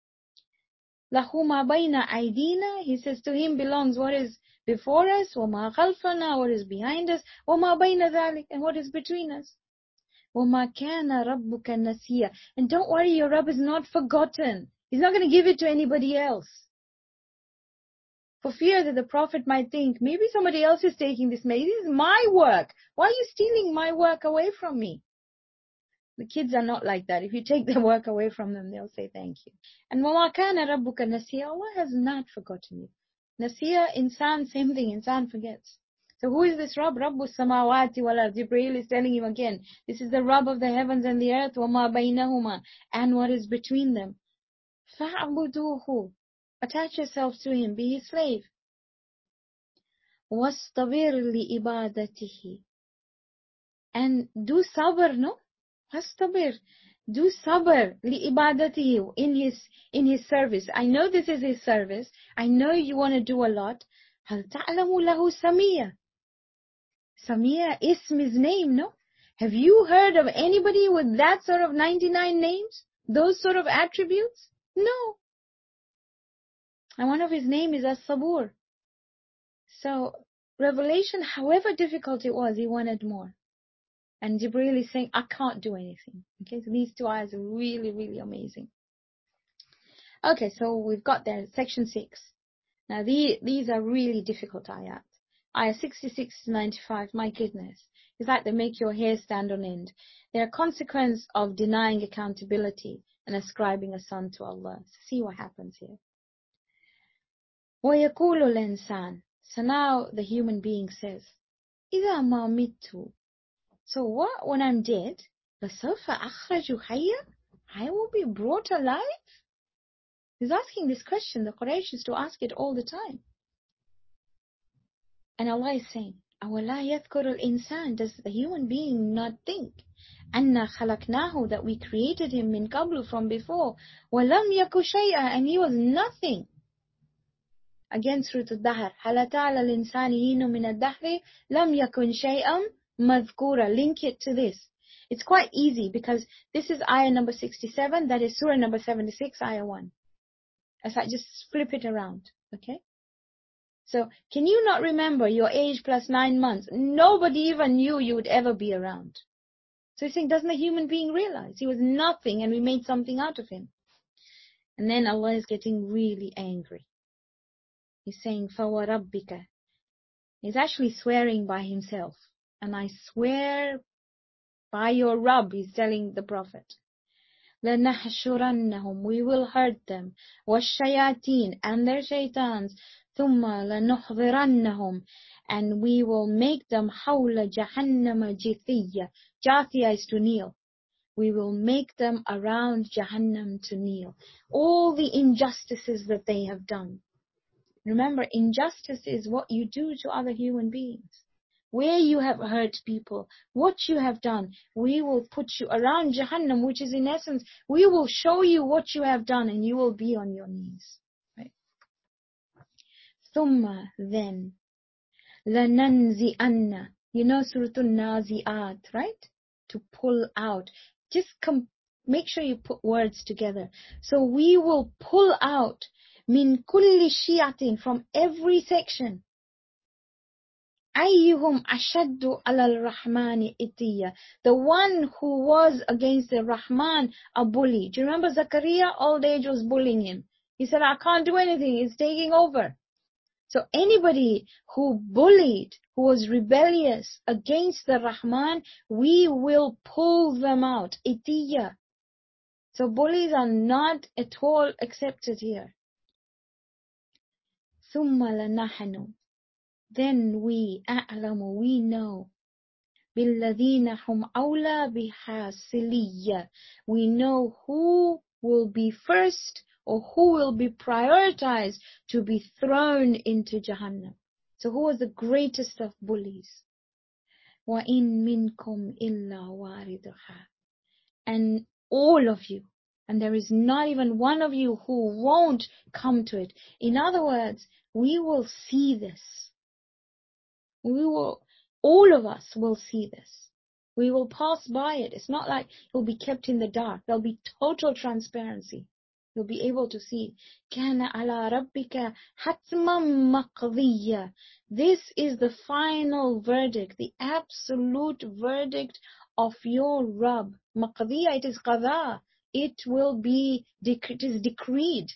S1: لَهُ مَا بَيْنَ أَيْدِينَا, he says, to him belongs what is before us, وَمَا خَلْفَنَا, what is behind us, وَمَا بَيْنَ ذَلِكَ, and what is between us. وَمَا كَانَ رَبُّكَ نَسِيًّا, and don't worry, your Rabb is not forgotten. He's not going to give it to anybody else. For fear that the Prophet might think, maybe somebody else is taking this. Maybe this is my work. Why are you stealing my work away from me? The kids are not like that. If you take their work away from them, they'll say thank you. And وَمَا كَانَ رَبُّكَ نَسِيًّا, Allah has not forgotten you. Nasiya, insan, same thing. Insan forgets. So who is this Rabb? Rabbus samawati wal ard. Jibreel is telling him again, this is the Rabb of the heavens and the earth, وَمَا بَيْنَهُمَا, and what is between them. فَاعْبُدُوهُ, attach yourself to him, be his slave. وَاسْتَبِرْ لِإِبَادَتِهِ, and do sabr, no? وَاسْتَبِرْ, do sabr لِإِبَادَتِهِ, in his service. I know this is his service. I know you want to do a lot. هَلْ تَعْلَمُ لَهُ سَمِيًّا, Samia, ism is name, no? Have you heard of anybody with that sort of 99 names? Those sort of attributes? No. And one of his name is As-Sabur. So, revelation, however difficult it was, he wanted more. And Jibreel is saying, I can't do anything. Okay, so these two ayahs are really, really amazing. Okay, so we've got there, section 6. Now, these are really difficult ayahs. Ayah 66 to 95, my goodness. It's like they make your hair stand on end. They're a consequence of denying accountability and ascribing a son to Allah. So see what happens here. وَيَقُولُ الْإِنسَانُ, so now the human being says, إِذَا مَا مِتُّ, so what when I'm dead? لَسَوْفَ أَخْرَجُ حَيًّا, I will be brought alive? He's asking this question. The Quraysh used to ask it all the time. And Allah is saying, أَوَلَا يَذْكُرُ الْإِنسَانِ, does the human being not think, أَنَّا خَلَقْنَاهُ, that we created him مِنْ قَبْلُ, from before, وَلَمْ يَكُ شَيْئًا, and he was nothing. Again, Surah Al-Dahr, هَلَ تَعْلَى الْإِنسَانِ هِينٌ مِنَ الدَّهْرِ لَمْ يَكُنْ شَيْئًا مَذْكُورًا. Link it to this. It's quite easy because this is ayah number 67, that is surah number 76, ayah 1. As I just flip it around, okay? So, can you not remember your age plus 9 months? Nobody even knew you would ever be around. So he's saying, doesn't a human being realize? He was nothing and we made something out of him. And then Allah is getting really angry. He's saying, فَوَرَبِّكَ. He's actually swearing by himself. And I swear by your Rabb, he's telling the Prophet. لَنَحْشُرَنَّهُمْ, we will hurt them. وَالشَّيَاطِينَ, and their shaitans. ثُمَّ لَنُحْضِرَنَّهُمْ, and we will make them حَوْلَ جَهَنَّمَ جِثِيًّا. Jathia is to kneel. We will make them around Jahannam to kneel. All the injustices that they have done. Remember, injustice is what you do to other human beings. Where you have hurt people, what you have done, we will put you around Jahannam, which is in essence, we will show you what you have done and you will be on your knees. Right? Thumma, then, لَنَنْزِئَنَّ, you know Surah Al-Nazi'at, right? To pull out. Just make sure you put words together. So we will pull out min kulli shi'atin, from every section. أيهم أشد على الرحمن إتيا, the one who was against the Rahman a bully. Do you remember Zakaria? Old age was bullying him. He said, I can't do anything, it's taking over. So anybody who bullied, who was rebellious against the Rahman, we will pull them out. Itiya. So bullies are not at all accepted here. ثُمَّ لَنَحْنُ, then we أعلم, we know, بِالَّذِينَ هُمْ أَوْلَى بِهَا سِلِيًّا, we know who will be first or who will be prioritized to be thrown into Jahannam. So who was the greatest of bullies? وَإِن مِّنكُمْ إِلَّا وَارِدُهَا, and all of you, and there is not even one of you who won't come to it. In other words, we will see this. All of us will see this. We will pass by it. It's not like it will be kept in the dark. There'll be total transparency. You'll be able to see. كَانَ عَلَى رَبِّكَ حَتْمًا مَقْضِيًّا. This is the final verdict, the absolute verdict of your Rabb. مَقْضِيًّا, it is qadha. It will be, it is decreed.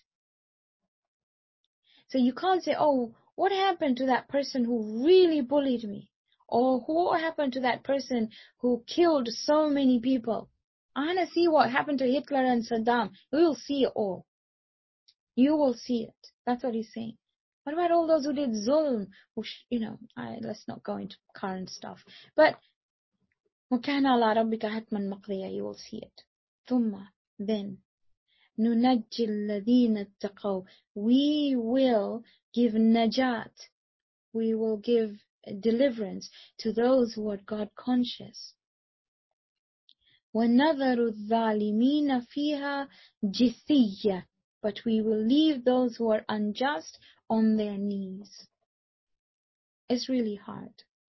S1: So you can't say, oh, what happened to that person who really bullied me? Or what happened to that person who killed so many people? I want to see what happened to Hitler and Saddam. We will see it all. You will see it. That's what he's saying. What about all those who did zulm? Let's not go into current stuff. But وَكَانَ عَلَىٰ رَبِّكَ حَتْمًا مَقْضِيًّا, you will see it. ثُمَّ, then, نُنَجِّي الَّذِينَ اتَّقَوْا, we will give najat, we will give deliverance to those who are God conscious. وَنَذَرُ الظَّالِمِينَ فِيهَا جِثِيًّا, but we will leave those who are unjust on their knees. It's really hard.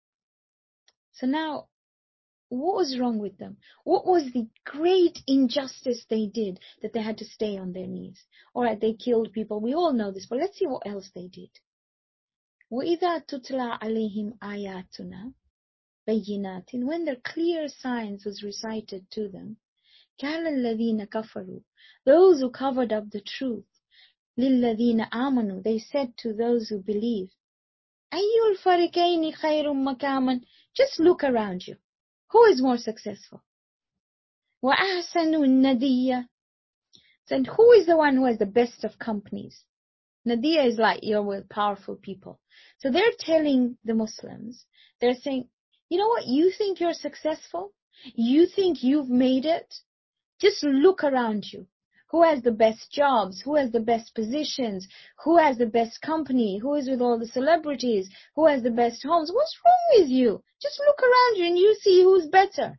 S1: So now, what was wrong with them? What was the great injustice they did that they had to stay on their knees? Alright, they killed people. We all know this, but let's see what else they did. وَإِذَا تُتْلَى عَلَيْهِمْ آيَاتُنَا بَيِّنَاتٍ, when their clear signs was recited to them, كَانَ الَّذِينَ كَفَرُوا, those who covered up the truth, لِلَّذِينَ آمَنُوا, they said to those who believe, أَيُّ الْفَرِقَيْنِ خَيْرٌ مَكَامًا, just look around you. Who is more successful? وَأَحْسَنُ النَّدِيَّةِ, and who is the one who has the best of companies? Nadia is like, you're with powerful people. So they're telling the Muslims, they're saying, you know what, you think you're successful? You think you've made it? Just look around you. Who has the best jobs? Who has the best positions? Who has the best company? Who is with all the celebrities? Who has the best homes? What's wrong with you? Just look around you and you see who's better.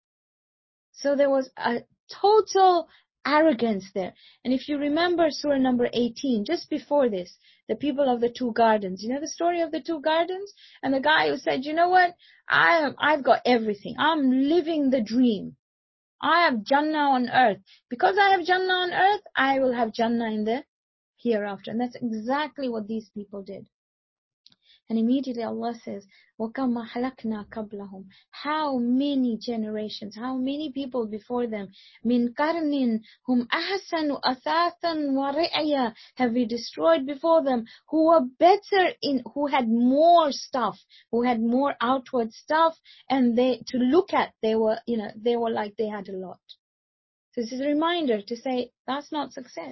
S1: So there was a total arrogance there. And if you remember Surah number 18, just before this, the people of the two gardens, you know the story of the two gardens? And the guy who said, you know what, I've got everything. I'm living the dream. I have Jannah on earth. Because I have Jannah on earth, I will have Jannah in the hereafter. And that's exactly what these people did. And immediately Allah says, وَكَمَّ أَهْلَكْنَا قَبْلَهُمْ, how many generations, how many people before them, مِنْ قَرْنٍ هُمْ أَحْسَنُ أَثَاثًا وَرِعْيًا, have we destroyed before them, who were better who had more stuff, who had more outward stuff, and to look at, they were like they had a lot. So this is a reminder to say, that's not success.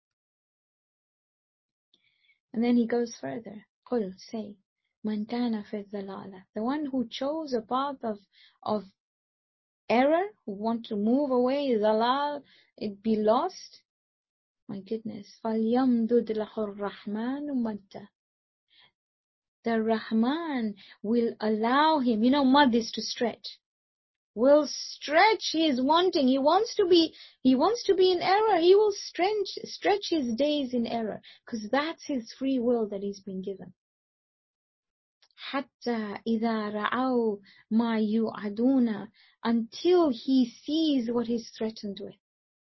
S1: And then he goes further. قُلْ, say, مَنْ كَانَ فِي الضَّلَالَةِ, the one who chose a path of error, who want to move away, ضلال, it be lost. My goodness. فَلْيَمْدُدْ لَهُ الرَّحْمَنُ مَدًّا, the Rahman will allow him, mud is to stretch. Will stretch his wanting. He wants to be in error. He will stretch his days in error, because that's his free will that he's been given. حَتَّى إِذَا رَأَوْا مَا يُوعَدُونَ, until he sees what he's threatened with.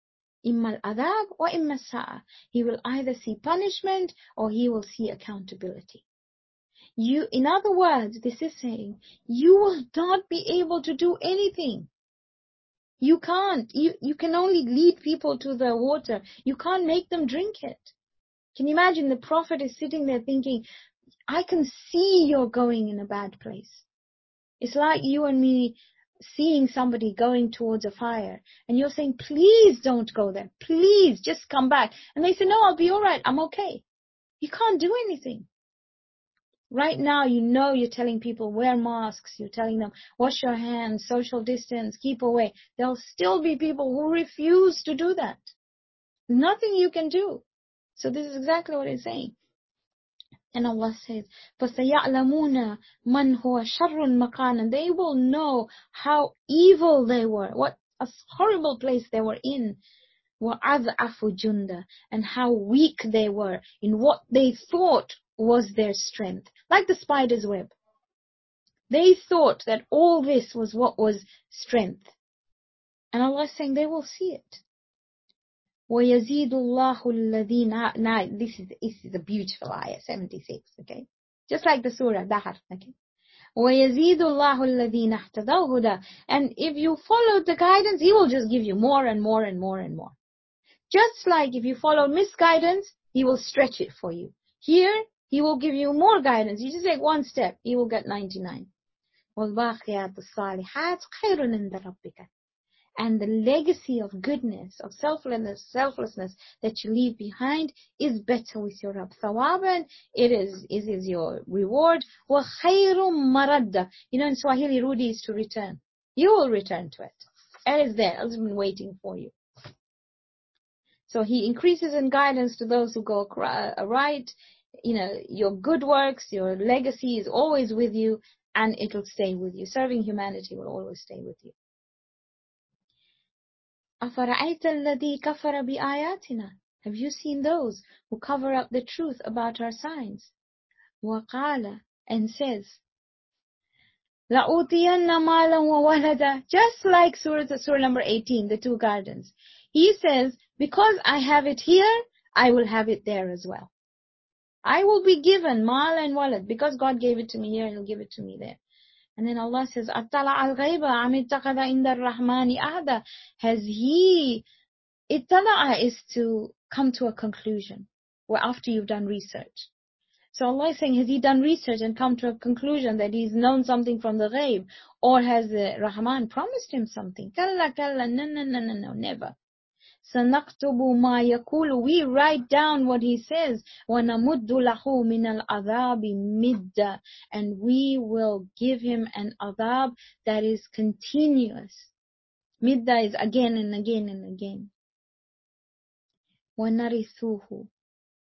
S1: إِمَّا الْعَذَابُ وَإِمَّا السَّاعَةُ. He will either see punishment or he will see accountability. In other words, this is saying, you will not be able to do anything. You can't. You can only lead people to the water. You can't make them drink it. Can you imagine the Prophet is sitting there thinking, I can see you're going in a bad place. It's like you and me seeing somebody going towards a fire and you're saying, please don't go there. Please just come back. And they say, no, I'll be all right. I'm okay. You can't do anything. Right now, you're telling people wear masks. You're telling them wash your hands, social distance, keep away. There'll still be people who refuse to do that. Nothing you can do. So this is exactly what it's saying. And Allah says, فَسَيَعْلَمُونَ مَنْ هُوَ شَرٌّ مَكَانًا. They will know how evil they were, what a horrible place they were in. وَأَضْعَفُ جُنْدًا. And how weak they were in what they thought was their strength. Like the spider's web. They thought that all this was what was strength. And Allah is saying they will see it. وَيَزِيدُ اللَّهُ الَّذِينَ. Now, this is a beautiful ayah, 76, okay? Just like the surah, Dahr, okay? وَيَزِيدُ اللَّهُ الَّذِينَ اهْتَدَوْا هُدًى. And if you follow the guidance, He will just give you more and more and more and more. Just like if you follow misguidance, He will stretch it for you. Here, He will give you more guidance. You just take one step, you will get 99. وَالْبَاقِيَاتُ الصَّالِحَاتُ خَيْرٌ عِنْدَ رَبِّكَ. And the legacy of goodness, of selflessness that you leave behind is better with your Rabb. Thawaban, it is your reward. وَخَيْرٌ مَرَدَّ. In Swahili, Rudi is to return. You will return to it. It is there. It's been waiting for you. So He increases in guidance to those who go right. Your good works, your legacy is always with you, and it will stay with you. Serving humanity will always stay with you. أَفَرَأَيْتَ الَّذِي كَفَرَ بِآيَاتِنَا. Have you seen those who cover up the truth about our signs? وَقَالَ, and says, لَأُوتِيَنَّ مَالًا وَوَلَدًا. Just like Surah number 18, the two gardens. He says, because I have it here, I will have it there as well. I will be given mal and walad. Because God gave it to me here, He'll give it to me there. And then Allah says, أَطَّلَعَ الْغَيْبَ أَمِ اتَّخَذَ عِنْدَ الرَّحْمَنِ أَحْدًا. Has He, ittala'a is to come to a conclusion, or after you've done research. So Allah is saying, has He done research and come to a conclusion that He's known something from the ghaib? Or has the Rahman promised him something? Kalla, no, never. سَنَكْتُبُ مَا يَقُولُ. We write down what he says. وَنَمُدُّ لَهُ مِنَ الْعَذَابِ مِدًّا. And we will give him an adhab that is continuous. Midda is again and again and again. وَنَرِثُهُ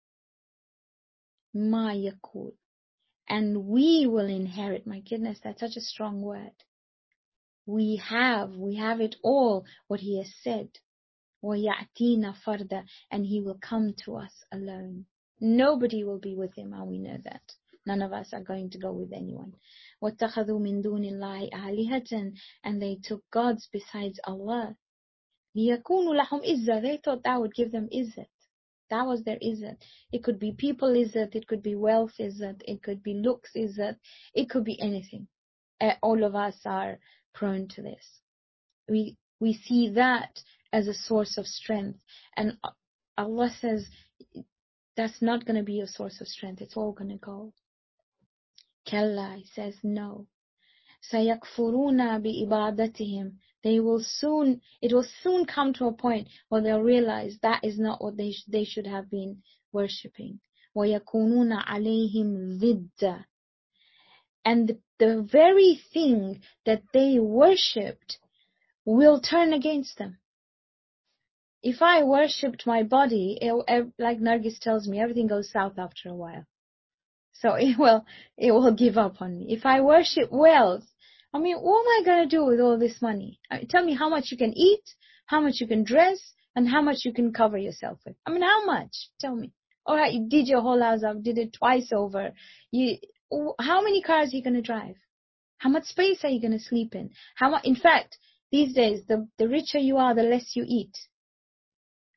S1: مَا يَقُولُ. And we will inherit. My goodness, that's such a strong word. We have it all, what he has said. وَيَأْتِينَا فَرْدًا. And he will come to us alone. Nobody will be with him, and we know that. None of us are going to go with anyone. وَاتَّخَذُوا مِن دُونِ اللَّهِ آلِهَةً. And they took gods besides Allah. لِيَكُونُوا لَهُمْ إِزَّةً. They thought that would give them izzat. That was their izzat. It could be people izzat, it could be wealth izzat, it could be looks izzat, it could be anything. All of us are prone to this. We see that as a source of strength. And Allah says, that's not going to be a source of strength. It's all going to go. Kalla, He says, no. سَيَكْفُرُونَ بِإِبَادَتِهِمْ. It will soon come to a point where they'll realize that is not what they should have been worshipping. وَيَكُونُونَ عَلَيْهِمْ ضِدًّا. And the very thing that they worshipped will turn against them. If I worshipped my body, like Nargis tells me, everything goes south after a while. So it will give up on me. If I worship wealth, what am I going to do with all this money? Tell me how much you can eat, how much you can dress, and how much you can cover yourself with. How much? Tell me. All right, you did your whole house up, did it twice over. How many cars are you going to drive? How much space are you going to sleep in? In fact, these days, the richer you are, the less you eat.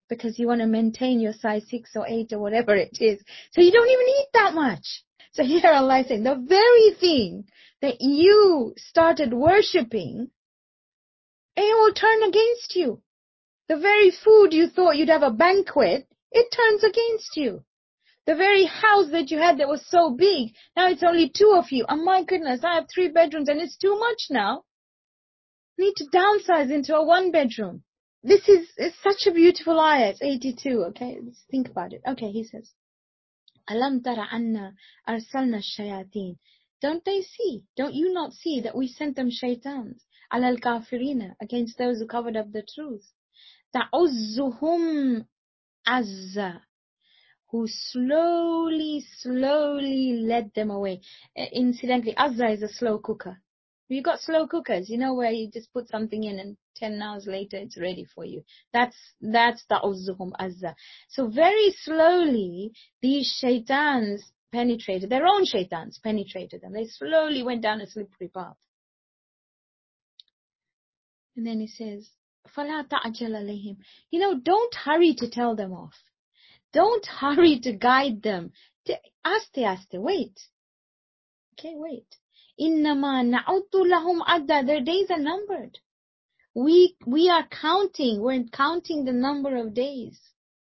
S1: because you want to maintain your size 6 or 8 or whatever it is. So you don't even eat that much. So here Allah is saying, the very thing that you started worshipping, it will turn against you. The very food you thought you'd have a banquet, it turns against you. The very house that you had that was so big, now it's only 2 of you. Oh my goodness, I have 3 bedrooms and it's too much now. I need to downsize into a 1 bedroom. This is such a beautiful ayah. It's 82, okay? Let's think about it. Okay, he says, Alam tara anna arsalna shayateen. Don't they see? Don't you not see that we sent them shaitans? Alal kafirina, against those who covered up the truth. Ta'uzzuhum azza, who slowly led them away. Incidentally, azza is a slow cooker. You got slow cookers, you know, where you just put something in and 10 hours later it's ready for you. That's ta'uzzuhum azza. So very slowly these shaitans penetrated, their own shaitans penetrated them. They slowly went down a slippery path. And then he says, فَلَا تَعْجَلَ عَلَيْهِمْ. You know, don't hurry to tell them off. Don't hurry to guide them. Aste, wait. Okay, wait. إِنَّمَا نَعُدُّ لَهُمْ عَدًّا. Their days are numbered. We are counting. We're counting the number of days.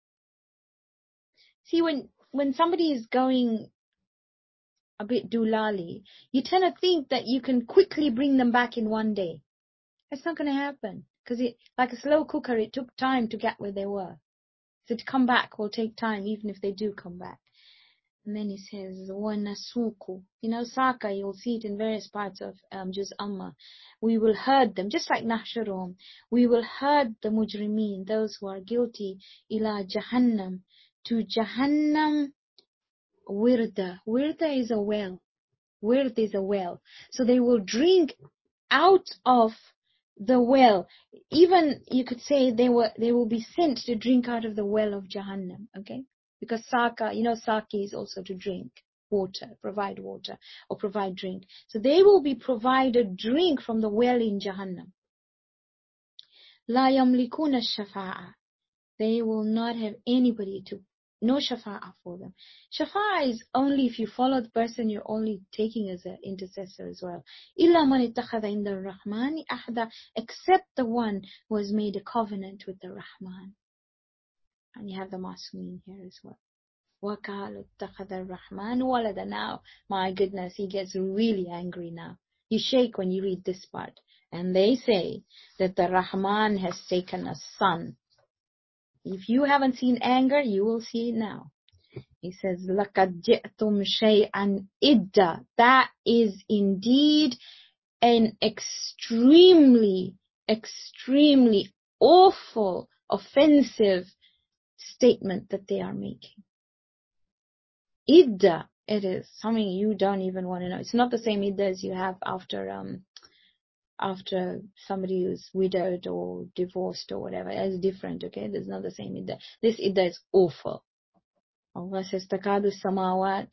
S1: See, when somebody is going a bit doolally, you tend to think that you can quickly bring them back in one day. That's not going to happen. Because like a slow cooker, it took time to get where they were. So to come back will take time, even if they do come back. And then he says, وَنَسُوقُ. You know, Saka, you'll see it in various parts of Juz Amma. We will herd them, just like Nahshurum. We will herd the mujrimeen, those who are guilty, ila Jahannam, to Jahannam wirda. Wirda is a well. Wird is a well. So they will drink out of the well. Even, you could say, they will be sent to drink out of the well of Jahannam, okay? Because Saka, you know, Saki is also to drink water, provide water, or provide drink. So they will be provided drink from the well in Jahannam. La yamlikuna shafa'a. They will not have anybody to, no shafa'a for them. Shafa'a is only if you follow the person you're only taking as an intercessor as well. Illa man ittakhadha inda ar-Rahmani ahda, except the one who has made a covenant with the Rahman. And you have the Masmeen here as well. وَقَالُوا اتَّخَذَ الرَّحْمَنُ وَلَدًا. Now, my goodness, he gets really angry now. You shake when you read this part. And they say that the Rahman has taken a son. If you haven't seen anger, you will see it now. He says, لَقَدْ جِئْتُمْ شَيْئًا إِدَّا. That is indeed an extremely awful, offensive statement that they are making. Idda, it is something you don't even want to know. It's not the same idda as you have after somebody who's widowed or divorced or whatever. It's different, okay? There's not the same idda. This idda is awful. Allah says, takadu samawat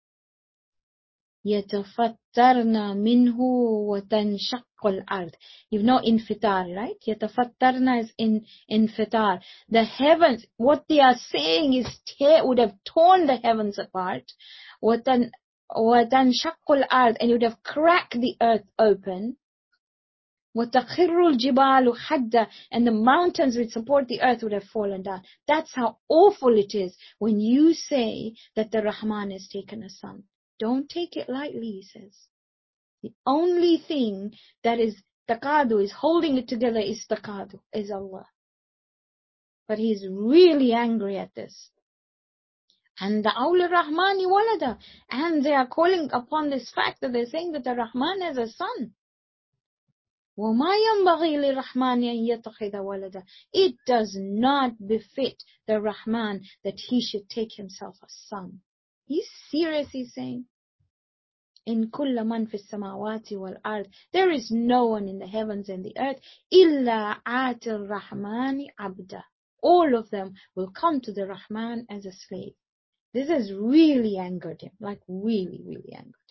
S1: yatafattarna minhu wa tanshaqqu al-ard. You know infitar, right? Yatafattarna is infitar. The heavens, what they are saying is would have torn the heavens apart. Wa tanshaqqu al-ard, and it would have cracked the earth open. وَتَخِرُّ الْجِبَالُ حَدًّا, and the mountains which support the earth would have fallen down. That's how awful it is when you say that the Rahman has taken a son. Don't take it lightly, he says. The only thing that is taqadu, is holding it together, is taqadu, is Allah. But he is really angry at this. And the awla Rahmani walada, and they are calling upon this fact that they're saying that the Rahman has a son. وَمَا يَنْبَغِي لِلرَّحْمَنِ أَنْ يَتَّخِذَ وَلَدًا. It does not befit the Rahman that he should take himself a son. He's serious, he's saying. إِن كُلَّ مَنْ فِي السَّمَاوَاتِ وَالْأَرْضِ. There is no one in the heavens and the earth. إِلَّا عَاتِ الرَّحْمَنِ عَبْدًا. All of them will come to the Rahman as a slave. This has really angered him, like really angered him.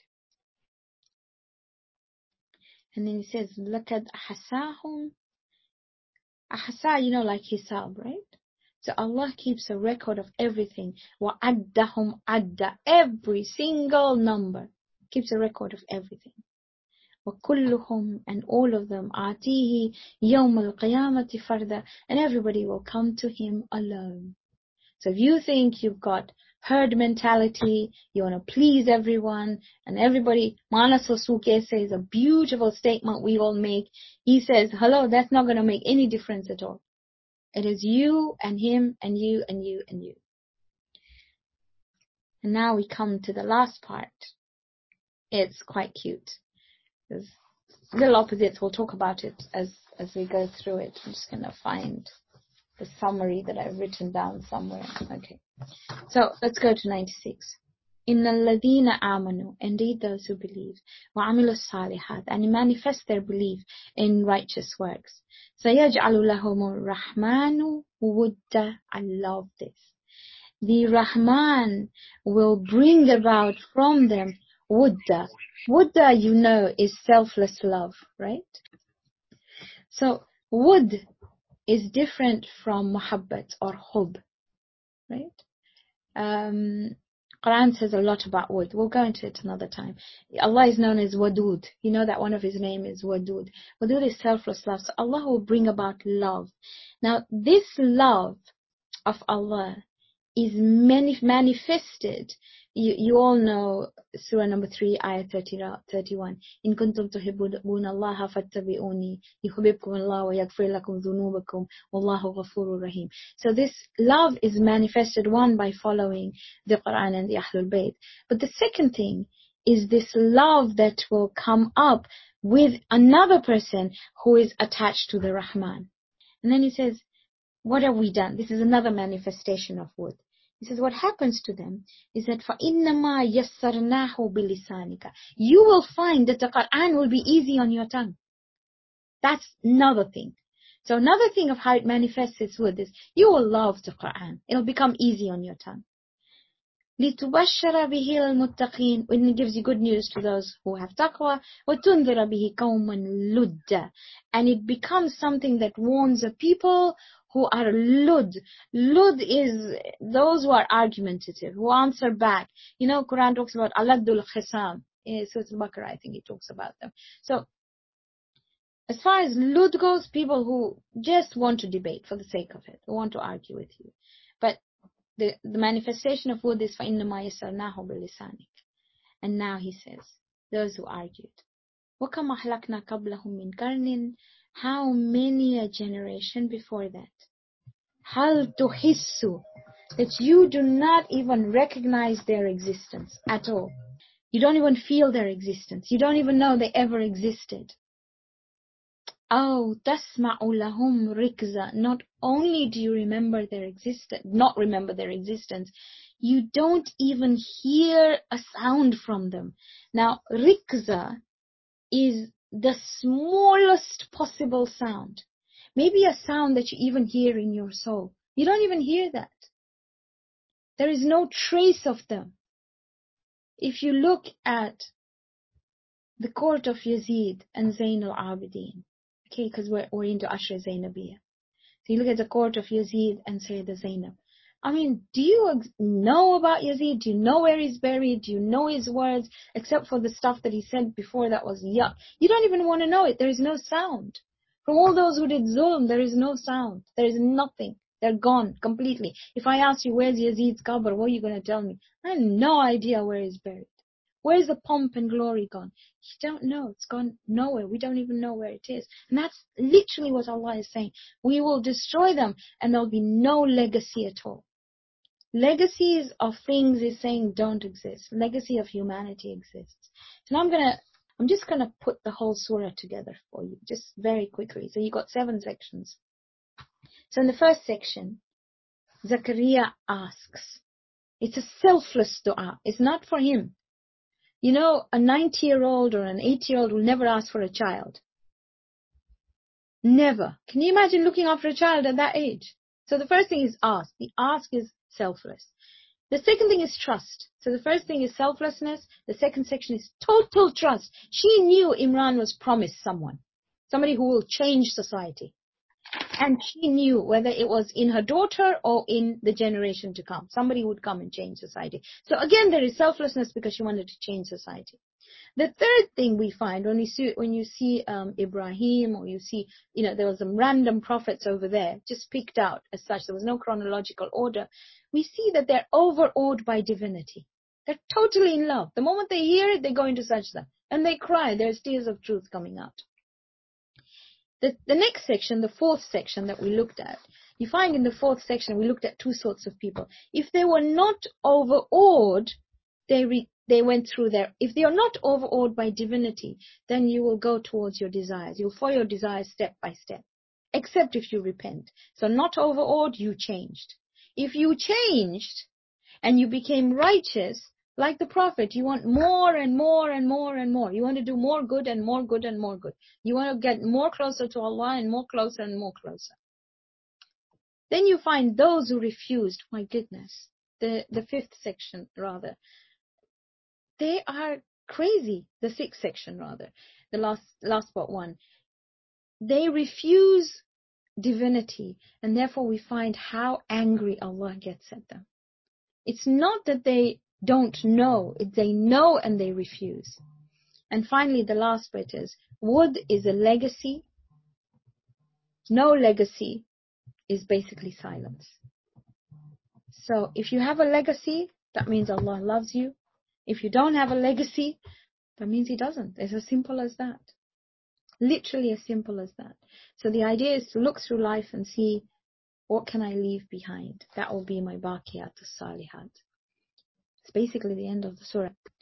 S1: And then he says, لَقَدْ أَحْصَاهُمْ. Ahsa, you know, like hisab, right? So Allah keeps a record of everything. وَعَدَّهُمْ عَدَّ. Every single number keeps a record of everything. وَكُلُّهُمْ, and all of them, آتِيهِ يَوْمَ الْقِيَامَةِ فَرْدًا, and everybody will come to him alone. So if you think you've got herd mentality, you want to please everyone, and everybody, Manaso Suke says a beautiful statement we all make. He says, hello, that's not going to make any difference at all. It is you and him and you and you and you. And now we come to the last part. It's quite cute. There's little opposites. We'll talk about it as we go through it. I'm just going to find the summary that I've written down somewhere. Okay. So let's go to 96. Inna alladhina amanu, indeed those who believe, wa amilu salihat, and manifest their belief in righteous works. Sayaj'alu lahumur rahmanu wudda. I love this. The Rahman will bring about from them wudda. Wudda, you know, is selfless love, right? So wud is different from muhabbat or hub, right? Quran says a lot about wud. We'll go into it another time. Allah is known as Wadud. You know that one of his name is Wadud. Wadud is selfless love. So Allah will bring about love. Now, this love of Allah is manifested. You all know Surah number 3, ayah 31. In kuntum tuhibbuna Allah fattabi'uni yuhibbukum Allah wa yaghfir lakum dhunubakum wallahu ghafurur rahim. So this love is manifested, one, by following the Quran and the Ahlul Bayt. But the second thing is this love that will come up with another person who is attached to the Rahman. And then he says, what have we done? This is another manifestation of wud. He says, what happens to them is that فَإِنَّمَا يَسَّرْنَاهُ بِلِسَانِكَ. You will find that the Quran will be easy on your tongue. That's another thing. So another thing of how it manifests its wud is you will love the Quran. It'll become easy on your tongue. لِتُبَشَّرَ بِهِ الْمُتَّقِينَ. When it gives you good news to those who have taqwa. وَتُنذِرَ بِهِ قَوْمًا لُدَّ. And it becomes something that warns the people who are lud. Lud is those who are argumentative, who answer back. You know, Quran talks about aladul khisam. In Surah Al-Baqarah, I think it talks about them. So, as far as lud goes, people who just want to debate for the sake of it, who want to argue with you. But the manifestation of wud is فَإِنَّمَا يَسَّرْنَاهُ بِلِسَانِكَ. And now he says, those who argued, وَكَمْ أَهْلَكْنَا قَبْلَهُمْ مِنْ قَرْنٍ. How many a generation before that? هَلْ تُحِسُّ. That you do not even recognize their existence at all. You don't even feel their existence. You don't even know they ever existed. Oh, تَسْمَعُ لَهُمْ رِكْزًا. Not only do you remember their existence, not remember their existence, you don't even hear a sound from them. Now, rikza is the smallest possible sound. Maybe a sound that you even hear in your soul. You don't even hear that. There is no trace of them. If you look at the court of Yazid and Zayn al-Abidin, okay, because we're into Ashra Zainabiyya. So you look at the court of Yazid and Sayyidah Zainab. I mean, do you know about Yazid? Do you know where he's buried? Do you know his words? Except for the stuff that he said before that was yuck. You don't even want to know it. There is no sound. From all those who did zulm, there is no sound. There is nothing. They're gone completely. If I ask you where's Yazid's qabr, what are you going to tell me? I have no idea where he's buried. Where's the pomp and glory gone? You don't know. It's gone nowhere. We don't even know where it is. And that's literally what Allah is saying. We will destroy them and there'll be no legacy at all. Legacies of things is saying don't exist. Legacy of humanity exists. So now I'm just gonna put the whole surah together for you, just very quickly. So you got 7 sections. So in the first section, Zakaria asks. It's a selfless dua. It's not for him. You know, a 90-year-old or an 80-year-old will never ask for a child. Never. Can you imagine looking after a child at that age? So the first thing is ask. The ask is selfless. The second thing is trust. So the first thing is selflessness. The second section is total trust. She knew Imran was promised somebody who will change society. And she knew whether it was in her daughter or in the generation to come. Somebody would come and change society. So again, there is selflessness because she wanted to change society. The third thing we find when you see Ibrahim, or you see, there was some random prophets over there, just picked out as such. There was no chronological order. We see that they're overawed by divinity. They're totally in love. The moment they hear it, they go into sajda and they cry. There's tears of truth coming out. The next section, the fourth section that we looked at, you find in the fourth section we looked at two sorts of people. If they were not overawed, they went through there. If they are not overawed by divinity, then you will go towards your desires. You'll follow your desires step by step, except if you repent. So not overawed, you changed. If you changed and you became righteous, like the Prophet, you want more and more and more and more. You want to do more good and more good and more good. You want to get more closer to Allah and more closer and more closer. Then you find those who refused, my goodness, the fifth section rather. They are crazy. The sixth section rather, the last but one. They refuse divinity, and therefore we find how angry Allah gets at them. It's not that they don't know, they know and they refuse. And finally, the last bit is, wood is a legacy. No legacy is basically silence. So if you have a legacy, that means Allah loves you. If you don't have a legacy, that means He doesn't. It's as simple as that. Literally as simple as that. So the idea is to look through life and see, what can I leave behind? That will be my baqiyat as-salihat. It's basically the end of the surah.